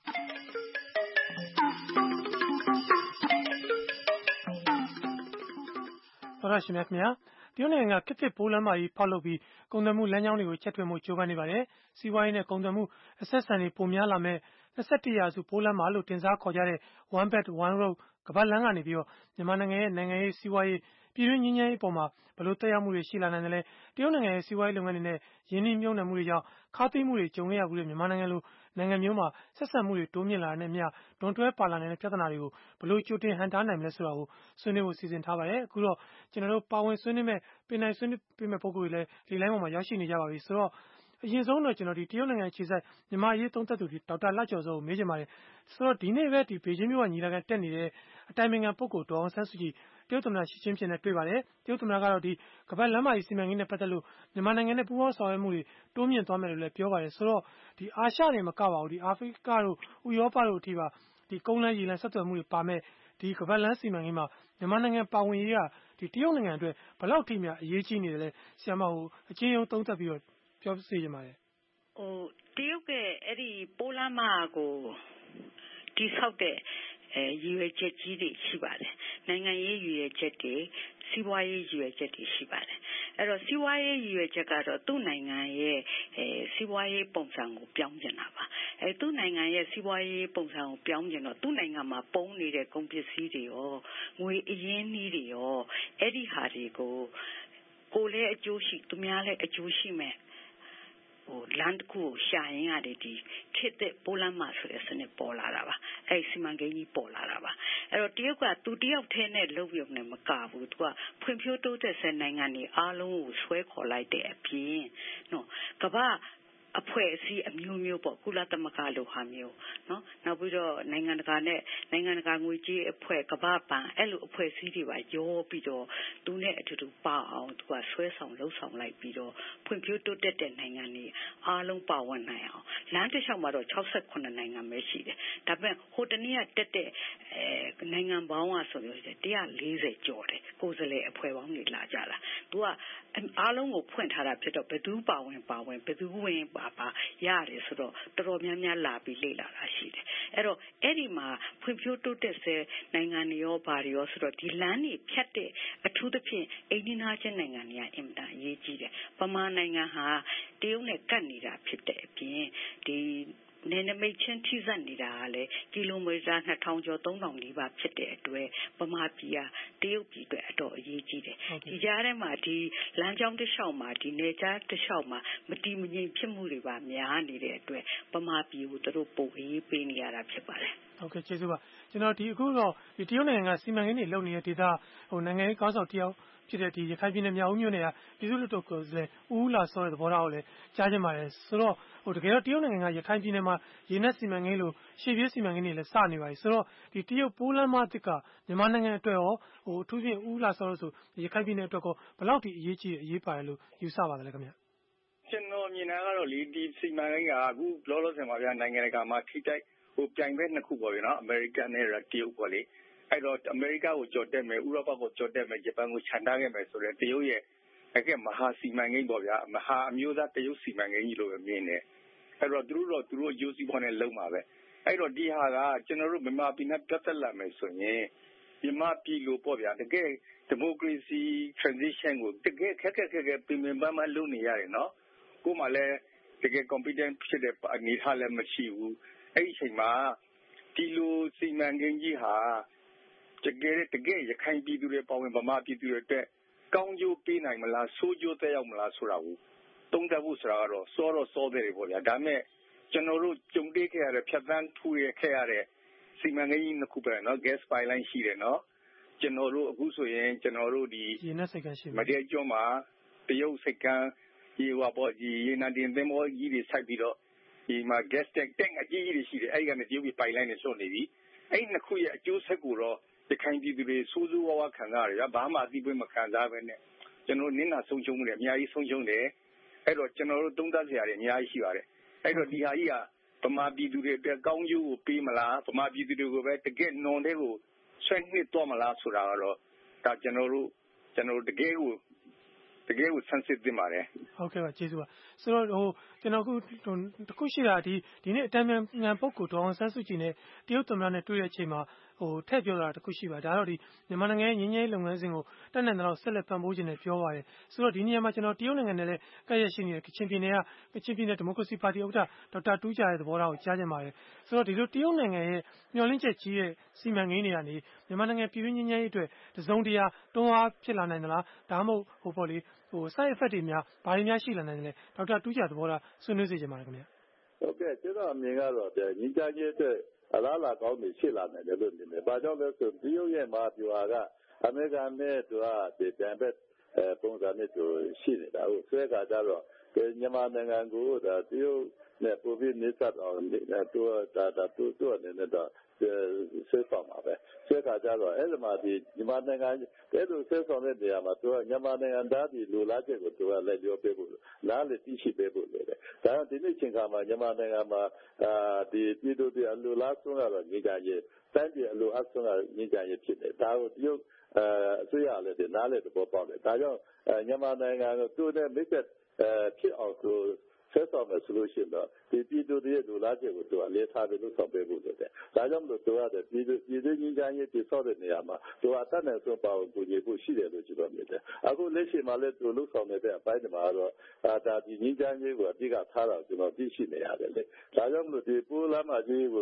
တော်ရရှိမြခင်ဗျာတရုတ်နိုင်ငံကခေတ်ပိုးလမ်းမကြီးဖောက်လုပ်ပြီးကုန်သွယ်မှုလမ်းကြောင်းတွေကိုချက်ထွင်မှုကြိုးပမ်းနေပါတယ်စီးပွားရေးနဲ့ကုန်သွယ်မှုအဆက်ဆံတွေပိုများလာမဲ့21ရာစုပိုးလမ်းမလို့တင်စားခေါ်ကြတဲ့ One Belt One Road ကမ္ဘာလမ်းကနေပြီးတော့မြန်မာနိုင်ငံရဲ့နိုင်ငံရေးစီးပွားရေးပြည်တွင်းငြိမ်းချမ်းရေးပေါ်မှာဘယ်လိုသက်ရောက်မှုတွေရှိလာနိုင်တယ်လဲတရုတ်နိုင်ငံရဲ့စီးပွားရေးလုပ်ငန်းတွေနဲ့ယင်းနှိမ့်မြုံနှံမှုတွေကြောင့်ခါးသိမ်းမှုတွေကြုံခဲ့ရမှုတွေမြန်မာနိုင်ငံလိုနိုင်ငံမျိုးမှာဆက်ဆံမှုတွေတိုးမြင့်လာတဲ့မြဒွန်တွဲပါလာတဲ့ပြဿနာတွေကိုဘယ်လိုကြိုတင်ဟန်တားနိုင်မလဲဆိုတာကိုဆွေးနွေးဖို့စီစဉ်ထားပါတယ်အခုတော့ကျွန်တော်တို့ပါဝင်ဆွေးနွေးမဲ့ပင်နိုင်ဆွေးနွေးပေးမဲ့ပုဂ္ဂိုလ်တွေလည်းဒီလိုင်းပေါ်မှာရောက်ရှိနေကြပါပြီဆိုတော့အရင်ဆုံးတော့ကျွန်တော်ဒီတရုတ်နိုင်ငံခြေဆိုင်မြန်မာရေးသုံးသက်သူဒီဒေါက်တာလတ်ကျော်စောကိုမေးချင်ပါတယ်ဆိုတော့ဒီနေ့ပဲဒီဘေဂျင်းမြို့ကညီလာခံတက်နေတဲ့အတိုင်ပင်ခံပုဂ္ဂိုလ်ဒေါအောင်ဆန်းစုကြည်တရုတ်သမ္မတရှီကျင်းပင်နဲ့တွေ့ပါတယ်တရုတ်သမ္မတကတော့ဒီကမ္ဘာလမ်းမကြီးစီမံကိန်းနဲ့ပတ်သက်လို့မြန်မာနိုင်ငံနဲ့ပူးပေါင်းဆောင်ရွက်မှုတွေတိုးမြင့်သွားမယ်လို့လည်းပြောပါတယ်ဆိုတော့ဒီအာရှနေမကပါဘူးဒီအာဖရိကတို့ဥရောပတို့အထိပါဒီကုန်းလမ်းရေလမ်းဆက်သွယ်မှုတွေပါမဲ့ဒီကမ္ဘာလမ်းစီမံကိန်းမှာမြန်မာနိုင်ငံပါဝင်ရေးကဒီတရုတ်နိုင်ငံအတွက်ဘယ်လောက်ထိများအရေးကြီးနေတယ်လဲဆရာမဟိုအချင်းချင်းသုံးသပ်ပြီးတော့ပြောစေချင်ပါတယ်တရုတ်ကအဲ့ဒီပိုးလမ်းမကိုတိဆောက်တဲ့ရည်ရွယ်ချက်ကြီးတွေရှိပါတယ်နိုင်ငံရေးရည်ရွယ်ချက်တွေစီးပွားရေးရည်ရွယ်ချက်တွေရှိပါတယ်အဲ့တော့စီးပွားရေးရည်ရွယ်ချက်ကတော့သူ့နိုင်ငံရဲ့စီးပွားရေးပုံစံကိုပြောင်းကျင်တာပါသူ့နိုင်ငံရဲ့စီးပွားရေးပုံစံကိုပြောင်းကျင်တော့သူ့နိုင်ငံမှာပုံနေတဲ့ကုန်ပစ္စည်းတွေရောငွေအရင်းနှီးတွေရောအဲ့ဒီဟာတွေကိုကိုယ်လည်းအကျိုးရှိသူများလည်းအကျိုးရှိမယ်လမ်းတစ်ခုကိုရှာရင်ရတယ်ဒီခေတ်သစ်ပိုးလမ်းမဆိုတဲ့စနစ်ပေါ်လာတာပါအဲ့စီမံကိန်းကြီးပေါ်လာတာပါအဲ့တော့တရုတ်ကသူတယောက်ထဲနဲ့လုပ်ရုံနဲ့မကဘူးသူကဖွံ့ဖြိုးတိုးတက်ဆဲနိုင်ငံတွေအားလုံးကိုဆွဲခေါ်လိုက်တဲ့အပြင်နော်ကမ္ဘာအဖွဲ့အစည်းအမျိုးမျိုးပေါ့ကုလသမဂ္ဂလိုဟာမျိုးနော်နောက်ပြီးတော့နိုင်ငံတကာငွေကြေးအဖွဲ့ကမ္ဘာ့ဘဏ်အဲ့လိုအဖွဲ့အစည်းတွေပါရောပြီးတော့သူနဲ့အတူတူပါအောင်သူကဆွဲဆောင်လှုပ်ဆောင်လိုက်ပြီးတော့ဖွံ့ဖြိုးတိုးတက်တဲ့နိုင်ငံတွေအားလုံးပါဝင်နိုင်အောင်လမ်းတစ်လျှောက်မှာတော့68နိုင်ငံပဲရှိတယ်ဒါပေမဲ့ဟိုတနေ့ကတက်တဲ့နိုင်ငံပေါင်းကဆိုလို့140ကျော်တယ်ကိုယ်စားလှယ်အဖွဲ့ပေါင်းတွေလာကြတာသူကအားလုံးကိုဖွင့်ထားတာဖြစ်တော့ဘယ်သူပါဝင်ဘယ်သူဝင်ပါရတယ်ဆိုတော့တော်တော်များများလာပြီးလေ့လာတာရှိတယ်အဲ့တော့အဲ့ဒီမှာဖွံ့ဖြိုးတိုးတက်ဆဲနိုင်ငံတွေရောဘာတွေရောဆိုတော့ဒီလမ်းတွေဖြတ်တဲ့အထူးသဖြင့်အိန္ဒိယချင်းနိုင်ငံတွေကအင်မတန်အရေးကြီးတယ်ပမာနိုင်ငံဟာတရုတ်နဲ့ကပ်နေတာဖြစ်တဲ့အပြင်ဒီနယ်နိမိတ်ချင်းထိစပ်နေတာကလည်းကီလိုမီတာ2000ကျော်3000နီးပါးဖြစ်တဲ့အတွက်ပမာပြည်ကတရုတ်ပြည်အတွက်အတော်အရေးကြီးတယ်ဒီကြားထဲမှာဒီလမ်းကြောင်းတစ်လျှောက်မှာဒီနယ်ကြားတစ်လျှောက်မှာမတည်မငြိမ်ဖြစ်မှုတွေပါများနေတဲ့အတွက်ပမာပြည်ကိုသူတို့ပို့ရေးပေးနေရတာဖြစ်ပါတယ်ဟုတ်ကဲ့ကျေးဇူးပါကျွန်တော်ဒီအခုတော့ဒီတရုတ်နိုင်ငံကစီမံကိန်းတွေလုပ်နေတဲ့ဒေသနိုင်ငံရေးကောင်းဆောင်တယောက်ဖြစ်တဲ့ဒီရခိုင်ပြည်နယ်မြောက်ဦးမြို့နယ်ကပြည်သူ့လွှတ်တော်ကိုယ်စားလှယ်ဦးလာစောတဲ့သဘောထားကိုလည်းကြားချင်ပါတယ်ဆိုတော့တကယ်တော့တရုတ်နိုင်ငံကရခိုင်ပြည်နယ်မှာရေနက်စီမံကိန်းလို့ရှေ့ပြေးစီမံကိန်းတွေလည်းစနေပါပြီဆိုတော့ဒီတရုတ်ပိုးလမ်းမသစ်ကမြန်မာနိုင်ငံအတွက်ရောအထူးဖြင့်ဦးလာစောလို့ဆိုရခိုင်ပြည်နယ်အတွက်ကောဘယ်လောက်ထိအရေးကြီးအရေးပါတယ်လို့ယူဆပါတယ်ခင်ဗျကျွန်တော်မြင်တာကတော့ဒီစီမံကိန်းကအခုလောလောဆယ်မှာဗျာနိုင်ငံတကာမှာထိတိုက်ပြိုင်ဘက်နှစ်ခုပေါ့ဗျာနော်အမေရိကန်နဲ့တရုတ်ပေါ့လေအဲ့တော့အမေရိကကိုကြော်တက်မယ်ဥရောပကိုကြော်တက်မယ်ဂျပန်ကိုခြံထားခဲ့မယ်ဆိုတော့တရုတ်ရဲ့မဟာစီမံကိန်းပေါ့ဗျာမဟာအမျိုးသားတရုတ်စီမံကိန်းကြီးလို့ပဲမြင်တယ်အဲ့တော့သူတို့အကျိုးစီးပွားနဲ့လုပ်မှာပဲအဲ့တော့ဒီဟာကကျွန်တော်တို့မြန်မာပြည်နဲ့ပတ်သက်လာမယ်ဆိုရင်မြန်မာပြည်လိုပေါ့ဗျာတကယ်ဒီမိုကရေစီ transition ကိုတကယ်ခက်ပင်ပန်းလုပ်နေရတယ်နော်ကိုယ်မှလည်းတကယ် competent ဖြစ်တဲ့အနေထားလည်းမရှိဘူးအဲ့ဒီအချိန်မှာဒီလိုစီမံကိန်းကြီးဟာတကယ်ရခိုင်ပြည်သူတွေပါဝင်ဗမာပြည်သူတွေအတွက်ကောင်းကျိုးပေးနိုင်မလားဆိုးကျိုးသက်ရောက်မလားဆိုတာကိုသုံးသပ်ဖို့ဆိုတာကတော့စောတယ်ပေါ့ဗျာဒါပေမဲ့ကျွန်တော်တို့ကြုံတွေ့ခဲ့ရတဲ့ဖြတ်သန်းထူရခဲ့ရတဲ့စီမံကိန်းကြီးနှစ်ခုပဲเนาะ gas pipeline ရှိတယ်เนาะကျွန်တော်တို့အခုဆိုရင်ကျွန်တော်တို့ဒီရေနက်စိတ်ကန်းရှိမတရားကျွန်းမှာတရုတ်စိတ်ကန်းရေနံတင်သင်္ဘောကြီးတွေစိုက်ပြီးတော့ဒီမှာ gas tank အကြီးကြီးတွေရှိတယ်အဲ့ဒီကနေတရုတ်ပြည် pipeline တွေဆွတ်နေပြီအဲ့ဒီနှစ်ခုရဲ့အကျိုးဆက်ကိုတော့ရခိုင်ပြည်သူတွေစိုးစိုးဝါးဝါခံစားရတယ်ဘာမှအသိပေးမခံစားဘဲနဲ့ကျွန်တော်နင်းနာဆုံးရှုံးမှုတွေအများကြီးဆုံးရှုံးတယ်အဲ့တော့ကျွန်တော်တို့သုံးသပ်စရာတွေအများကြီးရှိပါတယ်အဲ့တော့ဒီဟာကြီးကဗမာပြည်သူတွေအတွက်ကောင်းကျိုးကိုပေးမလားဗမာပြည်သူတွေကိုပဲတကယ်နွန်တဲ့ကိုဆွဲနှစ်တော့မလားဆိုတာကတော့ဒါကျွန်တော်တို့တကယ်ကိုဆန်းစစ်သင့်ပါတယ်ဟုတ်ကဲ့ပါကျေးဇူးပါဆိုတော့ကျွန်တော်တခုရှိတာဒီနေ့အတန်းမြန်ပုဂ္ဂိုလ်ဒေါအောင်ဆန်းစုကြည်နဲ့တရုတ်သမ္မတနဲ့တွေ့တဲ့အချိန်မှာထည့်ပြောတာတခုရှိပါဒါတော့ဒီမြန်မာနိုင်ငံရဲ့ငြိမ်းချမ်းရေးလုပ်ငန်းစဉ်ကိုတက်နိုင်တော့ဆက်လက်ပံ့ပိုးခြင်းနဲ့ပြောပါတယ်ဆိုတော့ဒီနေရာမှာကျွန်တော်တရုတ်နိုင်ငံနဲ့လည်းကပ်ရရှိနေတဲ့ကချင်ပြည်နယ်ဒီမိုကရေစီပါတီဥက္ကဋ္ဌဒေါက်တာတူးဂျာရဲ့သဘောထားကိုကြားချင်ပါတယ်ဆိုတော့ဒီလိုတရုတ်နိုင်ငံရဲ့မျှော်လင့်ချက်ကြီးရဲ့စီမံကိန်းတွေကနေမြန်မာနိုင်ငံပြည်တွင်းငြိမ်းချမ်းရေးအတွက်တစုံတရာတွန်းအားဖြစ်လာနိုင်သလားဒါမှမဟုတ်ပေါ့လေside effect တွေများဘာတွေများရှိလာနိုင်လဲဒေါက်တာတူးဂျာသဘောထားဆွေးနွေးစေချင်ပါတယ်ခင်ဗျဟုတ်ကဲ့ကျွန်တော်အမြင်ကတော့ငြိမ်းချမ်းရေးအတွက်အလားအလာကောင်းတွေရှိလာနိုင်တယ်လို့မြင်တယ်။ဘာကြောင့်လဲဆိုတရုတ်ရဲ့မဟာဗျူဟာကအမေရိကန်နဲ့သူကဒီပြန်ဘက်ပုံစံနဲ့သူရှိနေတာဟုတ်ဆွဲကကြတော့မြန်မာနိုင်ငံကိုဒါတရုတ်နဲ့ပုံပြီးနေဆက်အောင်သူအနေနဲ့တော့ဆွဲဆောင်ပါပဲဆွဲကကြတော့အဲ့ဒီမှာဒီမြန်မာနိုင်ငံအဲ့လိုဆွဲဆောင်တဲ့နေရာမှာသူကမြန်မာနိုင်ငံသားဒီလူလားချက်ကိုသူကလည်းပြောပေးဖို့လားလည်းသိရှိပေးဖို့လေဒါကြောင့်ဒီနေ့ချိန်ခါမှာမြန်မာနိုင်ငံမှာဒီပြည်သူတွေအလိုလားဆုံးကတော့ညီကြရေးတိုင်းပြည်အလိုအဆုံးကညီကြရေးဖြစ်တယ်ဒါကိုတရုတ်အစိုးရလည်းဒီနားလည်းသဘောပေါက်တယ်ဒါကြောင့်မြန်မာနိုင်ငံကိုသူနဲ့မိတ်ဆက်ဖြစ်အောင်သူဆက်ဆောင်မယ်ဆိုလို့ရှိရင်တော့ဒီပြည်သူတွေရဲ့လူလားချက်ကိုသူအလေးထားပြီးလုပ်ဆောင်ပေးဖို့လိုတယ်ဒါကြောင့်မလို့သူကပြည်သူငြိမ်းချမ်းရေးတည်ဆောက်တဲ့နေရာမှာသူအတတ်နဲ့ဆုံးပါဝင်ကူညီဖို့ရှိတယ်လို့ကျွန်တော်မြင်တယ်အခုလက်ရှိမှာလည်းသူလုပ်ဆောင်နေတဲ့အပိုင်းတွေမှာတော့ဒါဒီငြိမ်းချမ်းရေးကိုအဓိကထားတာကျွန်တော်သိရှိနေရတယ်လေဒါကြောင့်မလို့ဒီပိုးလမ်းမကြီးကို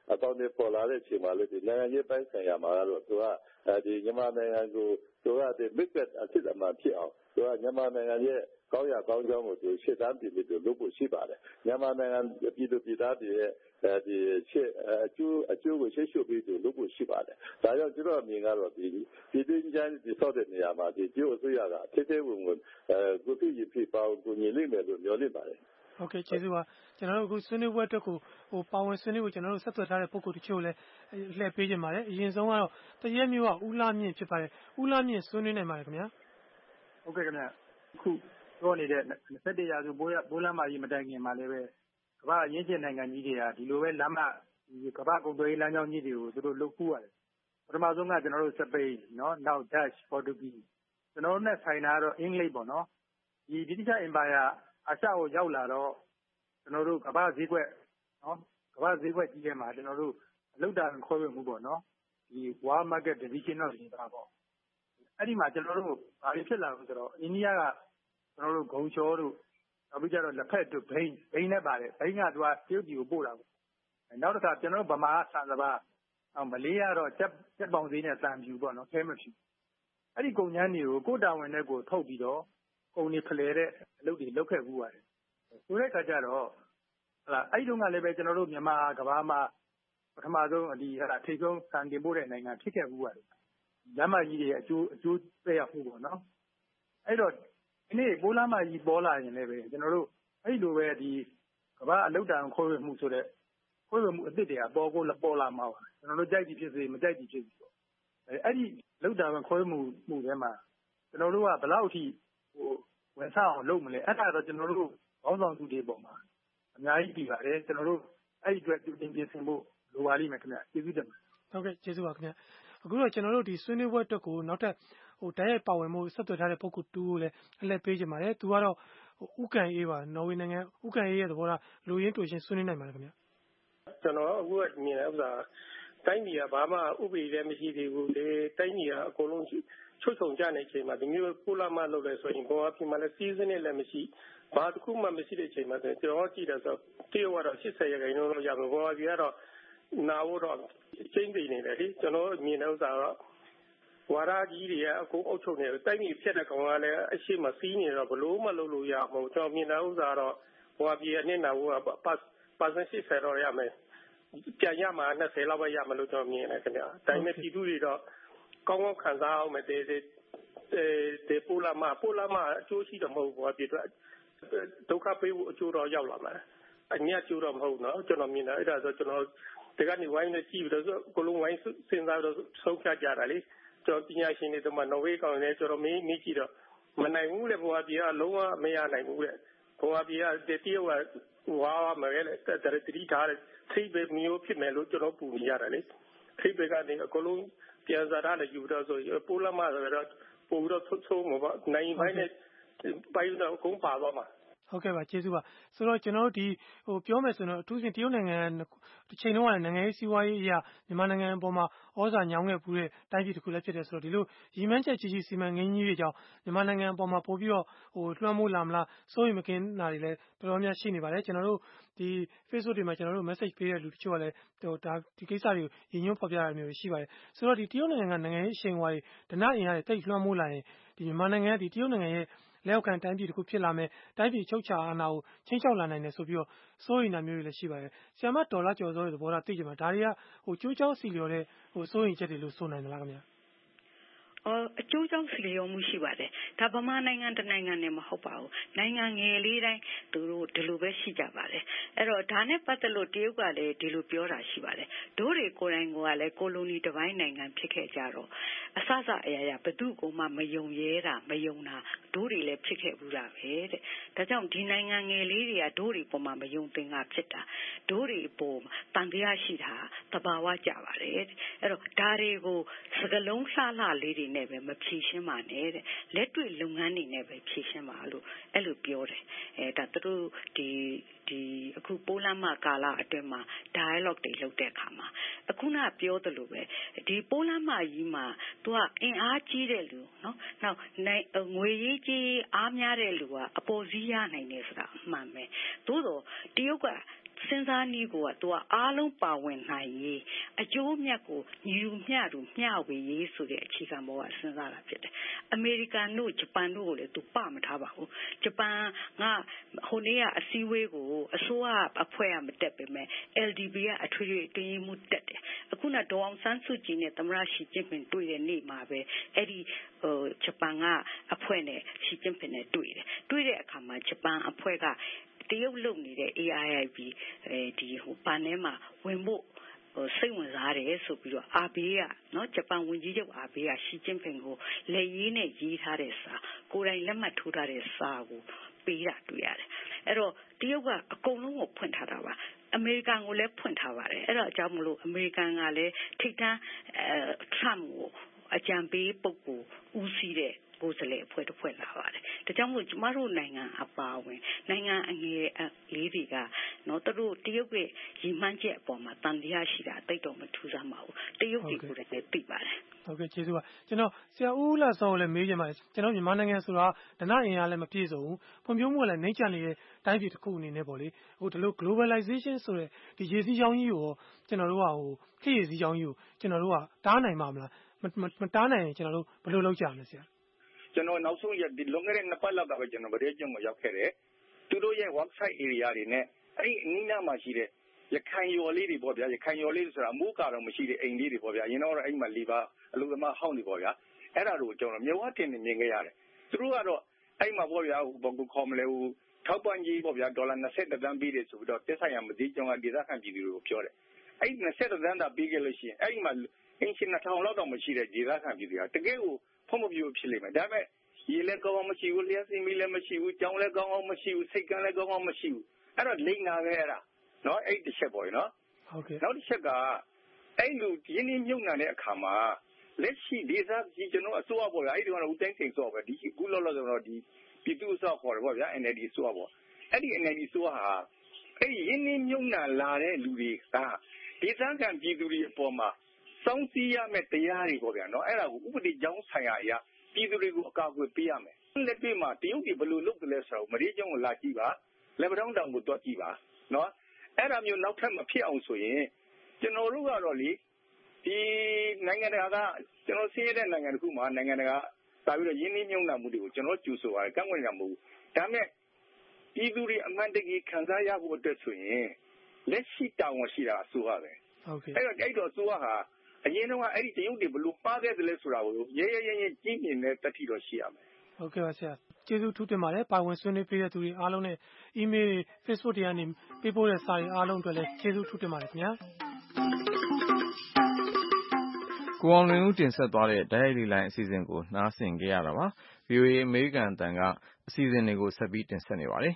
အကောင့်တွေပေါ်လာတဲ့အချိန်မှာလည်းဒီနိုင်ငံရေးပိုင်းဆိုင်ရာမှာတော့သူကဒီမြန်မာနိုင်ငံကိုသူကဒီ bigger အဖြစ်အမှန်ဖြစ်အောင်သူကမြန်မာနိုင်ငံရဲ့ကောင်းရကောင်းကြောင်းကိုသူရှေ့တန်းပြီးပြီးလုပ်ဖို့ရှိပါတယ်မြန်မာနိုင်ငံပြည်သူပြည်သားတွေရဲ့ဒီရှေ့အကျိုးကိုရှေ့ရှုပြီးသူလုပ်ဖို့ရှိပါတယ်ဒါကြောင့်ကျွန်တော်အမြင်ကတော့ဒီတွင်းချမ်းဒီဆောက်တဲ့နေရာမှာဒီကျိုးအစိုးရကထိထိဝင်ဝင်ကိုပြည့်ရဖြစ်ပါအောင်ကိုညီလိမ့်မယ်လို့မျှော်လင့်ပါတယ်ဟုတ်ကဲ့ကျေးဇူးပါကျွန်တော်တို့အခုဆွေးနွေးပွဲအတွက်ကိုပါဝင်ဆွေးနွေးဖို့ကျွန်တော်တို့ဆက်သွယ်ထားတဲ့ပုဂ္ဂိုလ်တချို့လည်းလှည့်ပေးကြပါတယ်အရင်ဆုံးကတော့တရက်မျိုးကဦးလာမြင့်ဖြစ်ပါတယ်ဦးလာမြင့်ဆွေးနွေးနိုင်ပါတယ်ခင်ဗျာဟုတ်ကဲ့ခင်ဗျအခုပြောနေတဲ့21ရာစုပိုးလမ်းမကြီးမတိုင်ခင်မှာလည်းပဲကမ္ဘာအရင်းကျင်းနိုင်ငံကြီးတွေကဒီလိုပဲလမ်းမကမ္ဘာကုန်သွယ်ရေးလမ်းကြောင်းကြီးတွေကိုသူတို့လုပ်ခုရတယ်ပထမဆုံးကကျွန်တော်တို့စပိန်နော်နောက် Dutch Portuguese ကျွန်တော်တို့နဲ့ဆိုင်တာကတော့အင်္ဂလိပ်ပေါ့နော်ဒီဗြိတိရှ်အင်ပါယာအာရှကိုရောက်လာတော့ကျွန်တော်တို့ကမ္ဘာဈေးကွက်နော်ကမ္ဘာဈေးကွက်ကြီးထဲမှာကျွန်တော်တို့အလုပ်တာခွဲဝေမှုပေါ့နော်ဒီ World Market Division of Labor ပေါ့အဲ့ဒီမှာကျွန်တော်တို့ဘာဖြစ်လာလို့ဆိုတော့အိန္ဒိယကကျွန်တော်တို့ဂုံချောတို့နောက်ပြီးကြတော့လက်ဖက်တို့ဘိန်းနဲ့ပါတယ်ဘိန်းကသူကတရုတ်ပြည်ကိုပို့တာပေါ့နောက်တစ်ခါကျွန်တော်တို့ဗမာဆန်စပါမလေးကတော့ကြက်ပေါင်ဈေးနဲ့စံပြူပေါ့နော်ခဲမဖြူအဲ့ဒီကုန်ကျန်းတွေကိုကိုတာဝန်နဲ့ကိုထုတ်ပြီးတော့ကုန်တွေဖလှယ်တဲ့အလုပ်တွေလုပ်ခဲ့ဘူးပါတယ်ဆိုတဲ့အခါကျတော့အဲ့ဒီတုန်းကလည်းပဲကျွန်တော်တို့မြန်မာကမ္ဘာမှာပထမဆုံးဒီထိပ်ဆုံးစံတင်ပို့တဲ့နိုင်ငံဖြစ်ခဲ့ဘူးပါတယ်လမ်းမကြီးတွေအကျိုးသက်ရောက်မှုပေါ့နော်အဲ့တော့ဒီနေ့ပိုးလမ်းမကြီးပေါ်လာရင်လည်းပဲကျွန်တော်တို့အဲ့လိုပဲဒီကမ္ဘာအလုပ်တန်ခွဲဝေမှုဆိုတဲ့ခွဲဝေမှုအသစ်တွေကပေါ်လာမှာပါကျွန်တော်တို့ကြိုက်ကြည့်ဖြစ်စေမကြိုက်ကြည့်ဖြစ်စေပေါ့အဲ့ဒီလုပ်တာခွဲမှုထဲမှာကျွန်တော်တို့ကဘယ်လောက်အထိဝန်ဆောင်အောင်လုပ်မလဲအဲ့ဒါတော့ကျွန်တော်တို့ခေါင်းဆောင်သူတွေပေါ်မှာအများကြီးပြီးပါတယ်ကျွန်တော်တို့အဲ့ဒီအတွက်ပြင်ဆင်ဖို့လိုပါလိမ့်မယ်ခင်ဗျကျေးဇူးတင်ပါတယ်ဟုတ်ကဲ့ကျေးဇူးပါခင်ဗျအခုတော့ကျွန်တော်တို့ဒီဆွေးနွေးပွဲအတွက်ကိုနောက်ထပ်တိုက်ရိုက်ပါဝင်မှုဆက်သွယ်ထားတဲ့ပုဂ္ဂိုလ်တူကိုလည်းအလှည့်ပေးကြပါတယ်သူကတော့ဥကန်အေးပါနော်ဝေနိုင်ငံဥကန်အေးရဲ့သဘောထားလူရင်းတူရှင်ဆွေးနွေးနိုင်ပါတယ်ခင်ဗျကျွန်တော်အခုမြင်တဲ့ဥစ္စာတိုင်းပြည်ကဘာမှဥပဒေလည်းမရှိသေးဘူးလေတိုင်းပြည်ကအကုန်လုံးချုပ်ချုံကြနေချိန်မှာဒီမျိုးပိုးလာမှလုပ်လဲဆိုရင်ဘောအပြင်မှာလည်းစီးစနစ်လည်းမရှိဘာတစ်ခုမှမရှိတဲ့ချိန်မှာကျွန်တော်ကြည့်တယ်ဆိုတော့တရုတ်ကတော့80ရာခိုင်နှုန်းလောက်ရမယ်ဘောအပြင်ကတော့နာဖို့တော့ကျင်းနေတယ်လေကျွန်တော်မြင်တဲ့ဥစ္စာတော့ဝါရကြီးတွေကအကုန်အုပ်ချုပ်နေတယ်တိုင်းပြည်ဖြစ်တဲ့ကောင်ကလည်းအရှိမစီးနေတော့ဘလို့မလုပ်လို့ရမဟုတ်ကျွန်တော်မြင်တဲ့ဥစ္စာတော့ဘောအပြင်နဲ့နာဖို့ကပါစင်80တော့ရမယ်ပြန်ရမှာ20လောက်ပဲရမယ်လို့ကျွန်တော်မြင်တယ်ခင်ဗျာဒါပေမဲ့ပြည်သူတွေတော့ကောင်းကောင်းခံစားအောင်မယ်တဲ့ပိုလာမအကျိုးရှိတော့မဟုတ်ဘူးပြည်သူဒုက္ခပေးဖို့အကျိုးတော့ရောက်လာမယ်အမြတ်ကျိုးတော့မဟုတ်နော်ကျွန်တော်မြင်တယ်အဲ့ဒါဆိုကျွန်တော်ဒီကနေဝိုင်းနဲ့ကြည့်ပြီးတော့ကိုလုံးဝိုင်းစဉ်းစားတော့ဆုံးဖြတ်ကြတာလေကျွန်တော်ပညာရှင်တွေတို့မှနော်ဝေးကောင်လည်းကျွန်တော်မေးကြည့်တော့မနိုင်ဘူးလေဘဝပြည်ကလုံးဝမရနိုင်ဘူးလေဘဝပြည်ကတတိယဝါမယ်လေတတိထားတဲ့သိပဲမျိုးဖြစ်မယ်လို့ကျွန်တော်ပူနေရတယ်လေသိပဲကနေအကုန်လုံးပြန်စားတာလည်းယူတော့ဆိုပိုးလမ်းမဆိုတော့ပို့တော့သုံးမှာပါနိုင်ပိုင်းနဲ့ပိုင်းတော့ကုန်ပါတော့မှာဟုတ်ကဲ့ပါကျေးဇူးပါဆိုတော့ကျွန်တော်တို့ဒီပြောမယ်ဆိုတော့အထူးသဖြင့်တရုတ်နိုင်ငံတစ်ချိန်လုံးကလည်းနိုင်ငံရေးစီးပွားရေးအရာမြန်မာနိုင်ငံအပေါ်မှာဩဇာညောင်းခဲ့ပူတဲ့တိုင်းပြည်တစ်ခုလည်းဖြစ်တယ်ဆိုတော့ဒီလိုရည်မှန်းချက်ကြီးစီမံကိန်းကြီးတွေကြောင့်မြန်မာနိုင်ငံအပေါ်မှာပို့ပြီးတော့လွှမ်းမိုးလာမလားစိုးရိမ်မကင်းတာတွေလည်းတော်တော်များရှိနေပါတယ်ကျွန်တော်တို့ဒီ Facebook တွေမှာကျွန်တော်တို့ message ပေးတဲ့လူတချို့ကလည်းဒါဒီကိစ္စတွေကိုရည်ညွှန်းဖော်ပြရမျိုးရှိပါတယ်ဆိုတော့ဒီတရုတ်နိုင်ငံကနိုင်ငံရေးအရှိန်အဝါတွေဒဏအင်အားတွေတိတ်လွှမ်းမိုးလာရင်ဒီမြန်မာနိုင်ငံဒီတရုတ်နိုင်ငံရဲ့လက်အောက်ခံတိုင်းပြည်တစ်ခုဖြစ်လာမယ်တိုင်းပြည်ချုပ်ချာအာဏာကိုချင်းချောက်လာနိုင်တယ်ဆိုပြီးတော့စိုးရိမ်တာမျိုးတွေလည်းရှိပါတယ်ဆရာမဒေါ်လာကျော်စောရဲ့သဘောထားသိကြမှာဒါတွေကကျိုးချောင်းစီလျော်တဲ့စိုးရိမ်ချက်တွေလို့ဆိုနိုင်သလားခင်ဗျာအကျိုးကြောင့်စီလျော်မှုရှိပါတယ်ဒါဗမာနိုင်ငံတနိုင်ငံနဲ့မဟုတ်ပါဘူးနိုင်ငံငယ်လေးတိုင်းသူတို့ဒီလိုပဲရှိကြပါတယ်အဲ့တော့ဒါနဲ့ပတ်သက်လို့တရုတ်ကလည်းဒီလိုပြောတာရှိပါတယ်တို့တွေကိုယ်တိုင်ကလည်းကိုလိုနီတစ်ပိုင်းနိုင်ငံဖြစ်ခဲ့ကြတော့အစအရာရာဘသူကမှမယုံရဲတာမယုံတာတို့တွေလည်းဖြစ်ခဲ့ဘူးတာပဲတဲ့ဒါကြောင့်ဒီနိုင်ငံငယ်လေးတွေကတို့တွေပေါ်မှာမယုံသင်္ကာဖြစ်တာတို့တွေပေါ်တန်တရားရှိတာသဘာဝကြပါတယ်အဲ့တော့ဒါတွေကိုစကလုံးလှလေးတွေနဲ့ပဲမဖြေရှင်းပါနဲ့တဲ့လက်တွေ့လုပ်ငန်းတွေနဲ့ပဲဖြေရှင်းပါလို့အဲ့လိုပြောတယ်ဒါသူတို့ဒီအခုပိုးလမ်းမကာလအတွင်းမှာ dialogue တွေလုပ်တဲ့အခါမှာအခုနပြောသလိုပဲဒီပိုးလမ်းမကြီးမှာသူကအင်အားကြီးတဲ့လူနော်နောက်ငွေရေးကြီးအားများတဲ့လူကအပေါ်စီးရနိုင်တယ်ဆိုတာအမှန်ပဲသို့တော့တရုတ်ကစဉ်းစားနည်းကိုသူကအားလုံးပါဝင်နိုင်ရေးအကျိုးမြတ်ကိုယူမျှသူမျှဝေရေးဆိုတဲ့အခြေခံပေါ်ကစဉ်းစားတာဖြစ်တယ်အမေရိကန်တို့ဂျပန်တို့ကိုလည်းသူပမထားပါဘူးဂျပန်ကဟိုနေ့ကအစည်းအဝေးကိုအစိုးရအဖွဲ့ကမတက်ပေမဲ့ LDP ကအထွေထွေအတွင်းရေးမှူးတက်တယ်အခုနဒေါအောင်ဆန်းစုကြည်နဲ့သမ္မတရှီကျင့်ပင်တွေ့တဲ့နေ့မှာပဲအဲ့ဒီဂျပန်ကအဖွဲ့နဲ့ရှီကျင့်ပင်နဲ့တွေ့တဲ့အခါမှာဂျပန်အဖွဲ့ကတရုတ်လုပ်နေတဲ့ AIIB ဒီပန်ထဲမှာဝင်ဖို့စိတ်ဝင်စားတယ်ဆိုပြီးတော့အာဘေးကနော်ဂျပန်ဝန်ကြီးချုပ်အာဘေးကရှီကျင့်ပင်ကိုလက်ရေးနဲ့ရေးထားတဲ့စာကိုယ်တိုင်လက်မှတ်ထိုးထားတဲ့စာကိုပေးတာတွေ့ရတယ်အဲ့တော့တရုတ်ကအကုန်လုံးကိုဖွင့်ထားတာပါအမေရိကန်ကိုလည်းဖွင့်ထားပါတယ်အဲ့တော့အကြောင်းမလို့အမေရိကန်ကလည်းထိပ်တန်းTrumpကိုအကြံပေးပုဂ္ဂိုလ်ဦးစီးတဲ့ကိုယ်စားလှယ်အဖွဲ့တစ်ဖွဲ့လာပါတယ်ဒါကြောင့်မို့ကျမတို့နိုင်ငံအပါအဝင်နိုင်ငံအငယ်လေးတွေကနော်သူတို့တရုတ်ရဲ့ရည်မှန်းချက်အပေါ်မှာတန်တရားရှိတာတိတ်တော့မထူးဆန်းပါဘူးတရုတ်တွေကိုလည်းသိပါတယ်ဟုတ်ကဲ့ကျေးဇူးပါကျွန်တော်ဆရာဦးလာဆောင်ကိုလည်းမေးချင်ပါတယ်ကျွန်တော်မြန်မာနိုင်ငံဆိုတာဒဏအင်အားလည်းမပြည့်စုံဘူးဖွံ့ဖြိုးမှုကလည်းနှိမ့်ချနေတဲ့တိုင်းပြည်တစ်ခုအနေနဲ့ပေါ့လေဟိုဒီလို globalization ဆိုတဲ့ဒီရေစီးကြောင်းကြီးကိုကျွန်တော်တို့ကဟိုခေတ်ရေစီးကြောင်းကြီးကိုကျွန်တော်တို့ကတားနိုင်မှာမလားမတားနိုင်ရင်ကျွန်တော်တို့ဘယ်လိုလုပ်ကြမလဲဆရာကျွန်တော်နောက်ဆုံးရက်ဒီလွန်ခဲ့တဲ့2ပတ်လောက်ကပဲကျွန်တော်ဗရေကျုံကိုရောက်ခဲ့တယ်သူတို့ရဲ့ website area တွေနဲ့အဲ့ဒီအနီးနားမှာရှိတဲ့ရခိုင်ရော်လေးတွေပေါ့ဗျာရခိုင်ရော်လေးဆိုတာအမိုးကာတော့မရှိတဲ့အိမ်လေးတွေပေါ့ဗျာအရင်တော့အဲ့မှာလီပါအလုပ်သမားဟောင်းတွေပေါ့ဗျာအဲ့ဒါတို့ကျွန်တော်မြဝတင်နေမြင်ခဲ့ရတယ်သူတို့ကတော့အဲ့မှာပေါ့ဗျာဟိုဘကူခေါ်မလဲဟိုထောက်ပံ့ကြီးပေါ့ဗျာဒေါ်လာ20တန်းပေးတယ်ဆိုပြီးတော့တက်ဆိုင်ရမသိကြောင်းကဒေသခံပြည်သူတွေကိုပြောတယ်အဲ့20တန်းသာပေးခဲ့လို့ရှိရင်အဲ့ဒီမှာအင်ရှင်2000လောက်တော့မရှိတဲ့ဒေသခံပြည်သူကတကယ်ကိုဖုံးမပြိုးဖြစ်လိမ့်မယ်ဒါပေမဲ့ရေလည်းကောင်းအောင်မရှိဘူးလျှက်စီမီလည်းမရှိဘူးကြောင်လည်းကောင်းအောင်မရှိဘူးစိတ်ကန်းလည်းကောင်းအောင်မရှိဘူးအဲ့တော့လိမ့်နာပဲအဲ့ဒါနော်အဲ့တစ်ချက်ပေါ့နော်ဟုတ်ကဲ့နောက်တစ်ချက်ကအဲ့လိုရင်းနှီးမြုပ်နှံတဲ့အခါမှာလက်ရှိဒေသကြီးကျွန်တော်အစိုးရပေါ့ဗျာအဲ့ဒီကတော့ဦးတိုင်းစိန်ဆိုပဲဒီခုလောလောဆယ်တော့ဒီပြည်သူ့အစိုးရခေါ်တယ်ပေါ့ဗျာ NLD အစိုးရပေါ့အဲ့ဒီ NLD အစိုးရဟာအဲ့ဒီရင်းနှီးမြုပ်နှံလာတဲ့လူတွေကဒေသခံပြည်သူတွေအပေါ်မှာစောင့်စည်းရမယ့်တရားတွေပေါ့ဗျာနော်အဲ့ဒါကိုဥပဒေကြောင်းဆိုင်ရာအရာပြည်သူတွေကိုအကာအကွယ်ပေးရမယ်လက်တွေ့မှာတရုတ်ပြည်ဘယ်လိုလုပ်ကြလဲဆိုတော့မရေကျောင်းကိုလာကြည့်ပါလက်ပတောင်းတောင်ကိုတွားကြည့်ပါနော်အဲ့ဒါမျိုးနောက်ထပ်မဖြစ်အောင်ဆိုရင်ကျွန်တော်တို့ကတော့လေဒီနိုင်ငံတကာကကျွန်တော်ဆင်းရဲတဲ့နိုင်ငံတစ်ခုမှာနိုင်ငံတကာတာပြီးတော့ရင်းနှီးမြှုပ်နှံမှုတွေကိုကျွန်တော်ကြိုဆိုပါတယ်ကန့်ကွက်နေတာမဟုတ်ဘူးဒါပေမဲ့ပြည်သူတွေအမှန်တကယ်ခံစားရဖို့အတွက်ဆိုရင်လက်ရှိတာဝန်ရှိတာအစိုးရပဲဟုတ်ကဲ့အဲ့တော့အစိုးရဟာအရင်တော့အဲ့ဒီတရုတ်တွေဘယ်လိုပါခဲ့တယ်လဲဆိုတာကိုရဲကြီးမြင်တဲ့တတိတော့ရှိရမယ်ဟုတ်ကဲ့ပါဆရာကျေးဇူးထူးတင်ပါတယ်ပါဝင်ဆွေးနွေးပေးတဲ့သူတွေအားလုံးနဲ့ email တွေ Facebook တွေကနေပေးပို့တဲ့စာတွေအားလုံးအတွက်လည်းကျေးဇူးထူးတင်ပါတယ်ခင်ဗျာကိုအောင်လွင်ဦးတင်ဆက်သွားတဲ့တိုက်ရိုက်လိုင်းအစီအစဉ်ကိုနားဆင်ကြရတာပါ VOA အမေရိကန်အသံကအစီအစဉ်တွေကိုဆက်ပြီးတင်ဆက်နေပါတယ်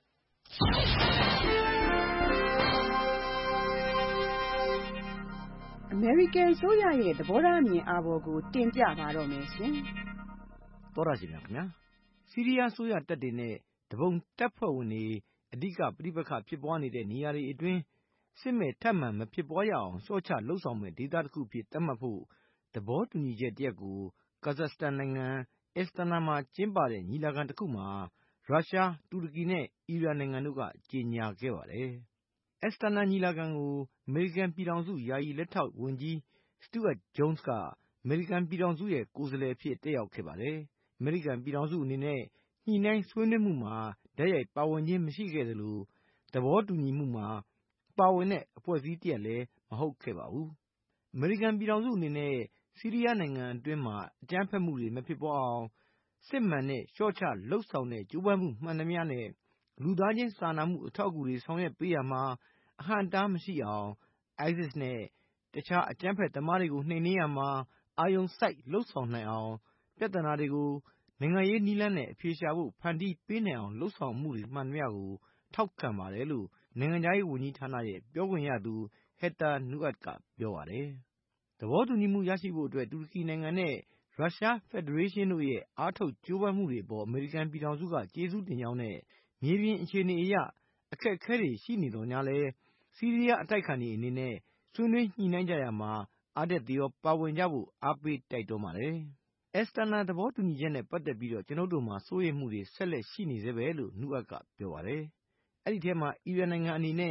အမေရိကန်ဆိုရရဲ့သဘောထားအမြင်အာဘော်ကိုတင်ပြပါတော့မယ်ရှင်တော်ရရှိမြခင်ဗျာစီးရီးယားဆိုရတပ်တွေနဲ့တပုံတပ်ဖွဲ့ဝင်တွေအဓိကပြိပခဖြစ်ပွားနေတဲ့နေရာတွေအတွင်းစစ်မဲ့ထပ်မံမဖြစ်ပွားရအောင်စော့ချလှုပ်ဆောင်မဲ့ဒေသတစ်ခုဖြစ်သတ်မှတ်ဖို့သဘောတူညီချက်တရက်ကိုကာဇက်စတန်နိုင်ငံအက်စတနာမှာကျင်းပတဲ့ညီလာခံတစ်ခုမှာရုရှားတူရကီနဲ့အီရန်နိုင်ငံတို့ကကြေညာခဲ့ပါတယ်အက်စတနာညီလာခံကိုအမေရိကန်ပြည်ထောင်စုယာယီလက်ထောက်ဝန်ကြီးစတူအတ်ဂျုံးစ်ကအမေရိကန်ပြည်ထောင်စုရဲ့ကိုယ်စားလှယ်ဖြစ်တက်ရောက်ခဲ့ပါတယ်အမေရိကန်ပြည်ထောင်စုအနေနဲ့ညှိနှိုင်းဆွေးနွေးမှုမှာဓာတ်ရိုက်ပါဝင်ခြင်းမရှိခဲ့သလိုသဘောတူညီမှုမှာပါဝင်တဲ့အဖွဲ့အစည်းတရပ်လည်းမဟုတ်ခဲ့ပါဘူးအမေရိကန်ပြည်ထောင်စုအနေနဲ့ဆီးရီးယားနိုင်ငံအတွင်းမှာအကြမ်းဖက်မှုတွေမဖြစ်ပွားအောင်စစ်မှန်တဲ့ရှော့ချလှုပ်ဆောင်တဲ့ကြိုးပမ်းမှုမှန်သမျှနဲ့လူသားချင်းစာနာမှုအထောက်အကူတွေဆောင်ရွက်ပေးရမှာအဟန့်အတားမရှိအောင် ISIS နဲ့တခြားအကြမ်းဖက်သမားတွေကိုနှိမ်နင်းရမှာအာရုံစိုက်လှုပ်ဆောင်နိုင်အောင်ပြဿနာတွေကိုနိုင်ငံရေးနည်းလမ်းနဲ့အဖြေရှာဖို့ဖန်တီးပေးနိုင်အောင်လှုပ်ဆောင်မှုတွေမှန်သမျှကိုထောက်ခံပါတယ်လို့နိုင်ငံခြားရေးဝန်ကြီးဌာနရဲ့ပြောခွင့်ရသူဟက်တာနူအတ်ကပြောပါတယ်သဘောတူညီမှုရရှိဖို့အတွက်တူရကီနိုင်ငံနဲ့ရုရှားဖက်ဒရေးရှင်းတို့ရဲ့အားထုတ်ကြိုးပမ်းမှုတွေပေါ်အမေရိကန်ပြည်ထောင်စုကကျေးဇူးတင်ကြောင်းနဲ့မြေပြင်အခြေအနေအရအခက်အခဲတွေရှိနေတော့ညာလဲဆီးရီးယားအတိုက်ခံတွေအနေနဲ့ဆွေးနွေးညှိနှိုင်းကြရမှာအားတက်သရောပါဝင်ကြဖို့အားပေးတိုက်တွန်းပါတယ်အက်စတနာသဘောတူညီချက်နဲ့ပတ်သက်ပြီးတော့ကျွန်တော်တို့မှာစိုးရိမ်မှုတွေဆက်လက်ရှိနေသေးပဲလို့နူအတ်ကပြောပါတယ်အဲ့ဒီထဲမှာအီရန်နိုင်ငံအနေနဲ့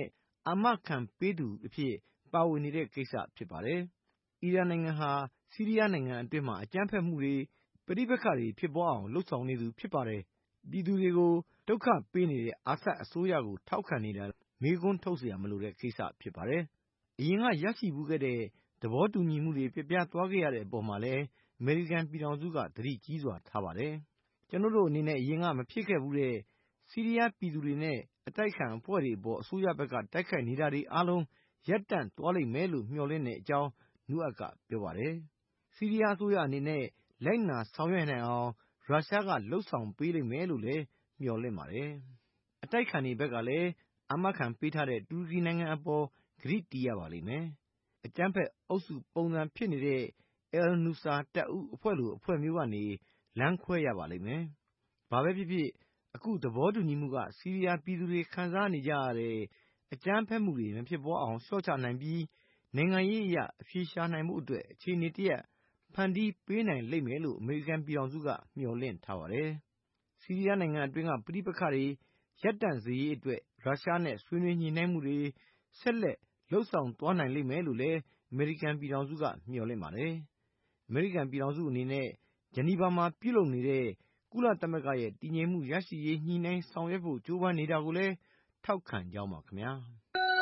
အာမခံပေးသူအဖြစ်ပါဝင်နေတဲ့ကိစ္စဖြစ်ပါတယ်။အီရန်နိုင်ငံဟာဆီးရီးယားနိုင်ငံအတွင်းမှာအကြမ်းဖက်မှုတွေပဋိပက္ခတွေဖြစ်ပွားအောင်လှုံ့ဆော်နေသူဖြစ်ပါတယ်။ပြည်သူတွေကိုဒုက္ခပေးနေတဲ့အာဆတ်အစိုးရကိုထောက်ခံနေတာမေးခွန်းထုတ်เสียမလိုတဲ့ကိစ္စဖြစ်ပါတယ်။အရင်ကရရှိမှုခဲ့တဲ့သဘောတူညီမှုတွေပြပြသွားခဲ့ရတဲ့အပေါ်မှာလည်းအမေရိကန်ပြည်ထောင်စုကသတိကြီးစွာထားပါတယ်။ကျွန်တော်တို့အနေနဲ့အရင်ကမဖြစ်ခဲ့ဘူးတဲ့ဆီးရီးယားပြည်သူတွေနဲ့အတိုက်ခံအဖွဲ့တွေအပေါ်အစိုးရဘက်ကတိုက်ခိုက်နေတာတွေအားလုံးရပ်တန့်သွားလိမ့်မယ်လို့မျှော်လင့်တဲ့အကြောင်းနူအပ်ကပြောပါတယ်။ဆီးရီးယားအစိုးရအနေနဲ့လိုက်နာဆောင်ရွက်နိုင်အောင်ရုရှားကလှုံ့ဆော်ပေးလိမ့်မယ်လို့လည်းမျှော်လင့်ပါတယ်။အတိုက်ခံတွေဘက်ကလည်းအာမခံပေးထားတဲ့တူရကီနိုင်ငံအပေါ်ကတိတည်ရပါလိမ့်မယ်။အကြမ်းဖက်အုပ်စုပုံစံဖြစ်နေတဲ့al-Nusra တပ်ဦးအဖွဲ့လိုအဖွဲ့မျိုးကနေလမ်းခွဲရပါလိမ့်မယ်။ဘာပဲဖြစ်ဖြစ်အခုသဘောတူညီမှုကဆီးရီးယားပြည်သူတွေခံစားနေကြရတဲ့အကြမ်းဖက်မှုတွေမဖြစ်ပွားအောင်လျှော့ချနိုင်ပြီးနိုင်ငံရေးအရအဖြေရှာနိုင်မှုအတွက်အခြေအနေတရက်ဖန်တီးပေးနိုင်လိမ့်မယ်လို့အမေရိကန်ပြည်ထောင်စုကမျှော်လင့်ထားပါတယ်။ဆီးရီးယားနိုင်ငံအတွင်းကပဋိပက္ခတွေရပ်တန့်စေရေးအတွက်ရုရှားနဲ့ဆွေးနွေးညှိနှိုင်းမှုတွေဆက်လက်လှုံ့ဆော်သွားနိုင်လိမ့်မယ်လို့လည်းအမေရိကန်ပြည်ထောင်စုကမျှော်လင့်ပါတယ်။အမေရိကန်ပြည်ထောင်စုအနေနဲ့ဂျနီဗာမှာပြုလုပ်နေတဲ့ကုလသမဂ္ဂရဲ့တည်ငြိမ်မှုရရှိရေးညှိနှိုင်းဆောင်ရွက်ဖို့ကြိုးပမ်းနေတာကိုလည်းထောက်ခံကြောင်းပါခင်ဗျာ။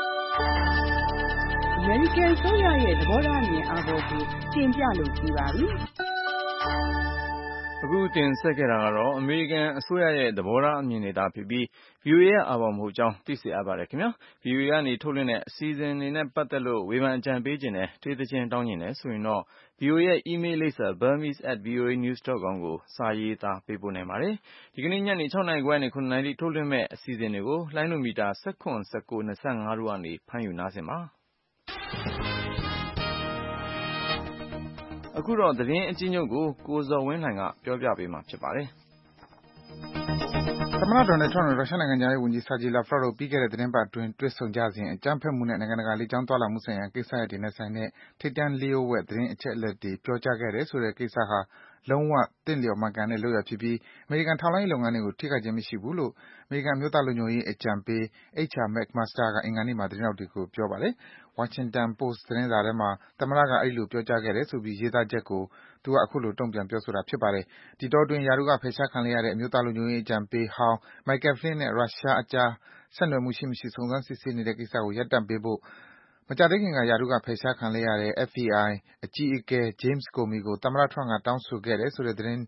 အမေရိကန်ဆိုရရဲ့သဘောထားအမြင်အာဘော်ကိုတင်ပြလို့ပြပါပြီ။အခုတင်ဆက်ခဲ့တာကတော့အမေရိကန်အစိုးရရဲ့သဘောထားအမြင်တွေသာဖြစ်ပြီး VOA ရဲ့အာဘော်မဟုတ်ကြောင်းသိစေအပ်ပါတယ်ခင်ဗျာ။ VOA ကနေထုတ်လွှင့်တဲ့အစီအစဉ်တွေနဲ့ပတ်သက်လို့ဝေဖန်အကြံပေးခြင်းနဲ့တေးသချင်းတောင်းခြင်းနဲ့ဆိုရင်တော့ VOA ရဲ့ email လိပ်စာ burmese@voanews.com ကိုစာရေးသားပေးပို့နိုင်ပါတယ်။ဒီကနေ့ညနေ6:00 နာရီခွဲကနေ9:00 နာရီထုတ်လွှင့်မဲ့အစီအစဉ်တွေကိုလိုင်းနိုမီတာ19, 19, 25တို့ကနေဖမ်းယူနားဆင်ပါ။အခုတော့သတင်းအကျဉ်းချုပ်ကိုကိုဇော်ဝင်းလှိုင်ကပြောပြပေးမှာဖြစ်ပါတယ်။သမ္မတ Donald Trump နဲ့ရုရှားနိုင်ငံခြားရေးဝန်ကြီး Sergey Lavrov တို့ပြီးခဲ့တဲ့သီတင်းပတ်အတွင်းတွေ့ဆုံကြစဉ်အကြမ်းဖက်မှုနဲ့နိုင်ငံတကာလေကြောင်းသွားလာမှုဆိုင်ရာကိစ္စရပ်တွေနဲ့ဆိုင်တဲ့ထိပ်တန်းလျှို့ဝှက်သတင်းအချက်အလက်တွေပြောကြားခဲ့တယ်ဆိုတဲ့ကိစ္စဟာလုံးဝသင့်လျော်မှန်ကန်တဲ့လုပ်ရပ်ဖြစ်ပြီးအမေရိကန်ထောက်လှမ်းရေးလုပ်ငန်းတွေကိုထိခိုက်ခြင်းမရှိဘူးလို့အမေရိကန်အမျိုးသားလုံခြုံရေးအကြံပေး HR McMaster ကအင်္ဂါနေ့မှာသတင်းထောက်တွေကိုပြောပါတယ်။ Washington Post သတင်းစာထဲမှာသမ္မတကအဲဒီလိုပြောကြားခဲ့တယ်ဆိုပြီးရေးသားချက်ကိုသူကအခုလိုတုံ့ပြန်ပြောဆိုတာဖြစ်ပါတယ်။ဒီတောအတွင်းရာထူးကဖယ်ရှားခံလိုက်ရတဲ့အမျိုးသားလုံခြုံရေးအကြံပေးဟောင်း Michael Flynn နဲ့ရုရှားအကြားဆက်နွယ်မှုရှိမရှိစုံစမ်းစစ်ဆေးနေတဲ့ကိစ္စကိုရပ်တန့်ပေးဖို့မကြာသေးခင်ကရာထူးကဖယ်ရှားခံလိုက်ရတဲ့ FBI အကြီးအကဲ James Comey ကိုသမ္မတ Trump ကတောင်းဆိုခဲ့တယ်ဆိုတဲ့သတင်း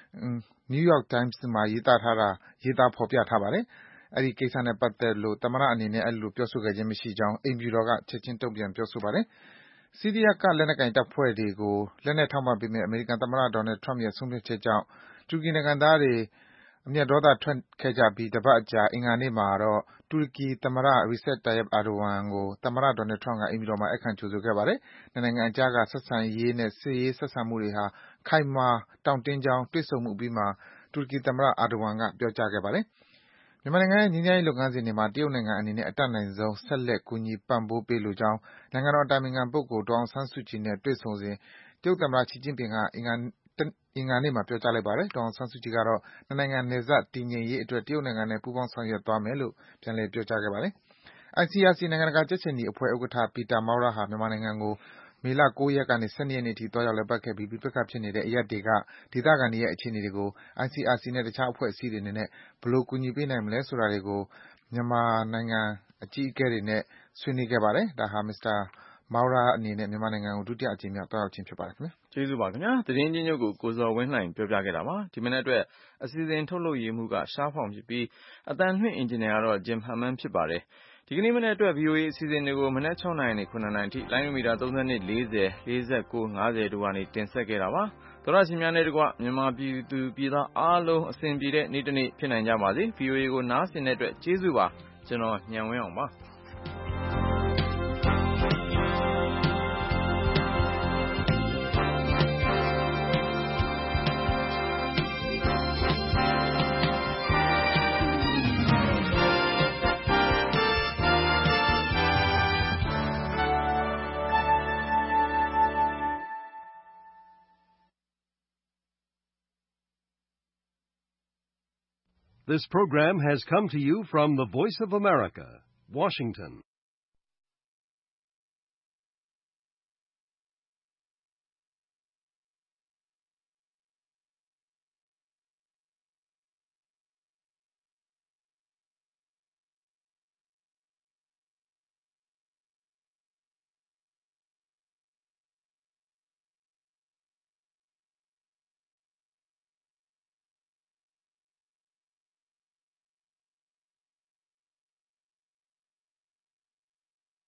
New York Times မှာရေးသားဖော်ပြထားပါတယ်။အဲဒီကိစ္စနဲ့ပတ်သက်လို့သမ္မတအနေနဲ့အဲဒီလိုပြောဆိုခဲ့ခြင်းမရှိကြောင်းအိမ်ဖြူတော်ကချက်ချင်းတုံ့ပြန်ပြောဆိုပါတယ်။ဆီးရီးယားကလက်နက်ကိုင်တပ်ဖွဲ့တွေကိုလက်နက်ထောက်ပံ့ပေးမယ့်အမေရိကန်သမ္မတ Donald Trump ရဲ့ဆုံးဖြတ်ချက်ကြောင့်တူရကီနိုင်ငံသားတွေအမျက်ဒေါသထွက်ခဲ့ကြပြီးတပတ်အကြာအင်္ဂါနေ့မှာတော့တူရကီသမ္မတ Recep Tayyip Erdogan ကိုသမ္မတ Donald Trump ကအိမ်ဖြူတော်မှာဧည့်ခံကြိုဆိုခဲ့ပါတယ်။နှစ်နိုင်ငံအကြားကဆက်ဆံရေးနဲ့စစ်ရေးဆက်ဆံမှုတွေဟာခိုင်မာတောင့်တင်းကြောင်းတွေ့ဆုံမှုအပြီးမှာတူရကီသမ္မတ Erdogan ကပြောကြားခဲ့ပါတယ်။မြန်မာနိုင်ငံရဲ့ငြိမ်းချမ်းရေးလုပ်ငန်းစဉ်တွေမှာတရုတ်နိုင်ငံအနေနဲ့အတတ်နိုင်ဆုံးဆက်လက်ကူညီပံ့ပိုးပေးလိုကြောင်းနိုင်ငံတော်အတိုင်ပင်ခံပုဂ္ဂိုလ်ဒေါ်အောင်ဆန်းစုကြည်နဲ့တွေ့ဆုံစဉ်တရုတ်သမ္မတ Xi Jinping ကအင်္ဂါနေ့မှာပြောကြားလိုက်ပါတယ်။ဒေါ်အောင်ဆန်းစုကြည်ကတော့နှစ်နိုင်ငံနယ်စပ်တည်ငြိမ်ရေးအတွက်တရုတ်နိုင်ငံနဲ့ပူးပေါင်းဆောင်ရွက်သွားမယ်လို့ပြန်လည်ပြောကြားခဲ့ပါတယ်။ ICRC နိုင်ငံတကာကြက်ခြေနီအဖွဲ့ဥက္ကဋ္ဌ Peter Maurer ဟာမြန်မာနိုင်ငံကိုမေလ9 ရက်ကနေ12 ရက်နေ့အထိသွားရောက်လည်ပတ်ခဲ့ပြီးပဋိပက္ခဖြစ်နေတဲ့အရပ်တွေကဒေသခံတွေရဲ့အခြေအနေတွေကို ICRC နဲ့တခြားအဖွဲ့အစည်းတွေအနေနဲ့ဘယ်လိုကူညီပေးနိုင်မလဲဆိုတာတွေကိုမြန်မာနိုင်ငံအကြီးအကဲတွေနဲ့ဆွေးနွေးခဲ့ပါတယ်။ဒါဟာ Mr. Maurer အနေနဲ့မြန်မာနိုင်ငံကိုဒုတိယအကြိမ်မြောက်သွားရောက်ခြင်းဖြစ်ပါတယ်ခင်ဗျာ။ကျေးဇူးပါခင်ဗျာ။သတင်းချင်းချုပ်ကိုကိုဇော်ဝင်းလှိုင်ပြောပြခဲ့တာပါ။ဒီမနေ့အတွက်အစီအစဉ်ထုတ်လုပ်ရေးမှူးကရှားဖောင်ဖြစ်ပြီးအသံလွှင့်အင်ဂျင်နီယာကတော့ Jim Hammond ဖြစ်ပါတယ်။ဒီကနေ့မနေ့အတွက် VOA အစီအစဉ်တွေကိုမနေ့6 နာရီနဲ့9 နာရီအထိလိုင်းမီတာ32 40 49 50တို့ကနေတင်ဆက်ခဲ့တာပါ။သောရရှင်များနဲ့တကွမြန်မာပြည်သူပြည်သားအားလုံးအစဉ်ပြေတဲ့နေ့တစ်နေ့ဖြစ်နိုင်ကြပါစေ။ VOA ကိုနားဆင်တဲ့အတွက်ကျေးဇူးပါ။ကျွန်တော်ညံဝင်းအောင်ပါ။ This program has come to you from the Voice of America, Washington.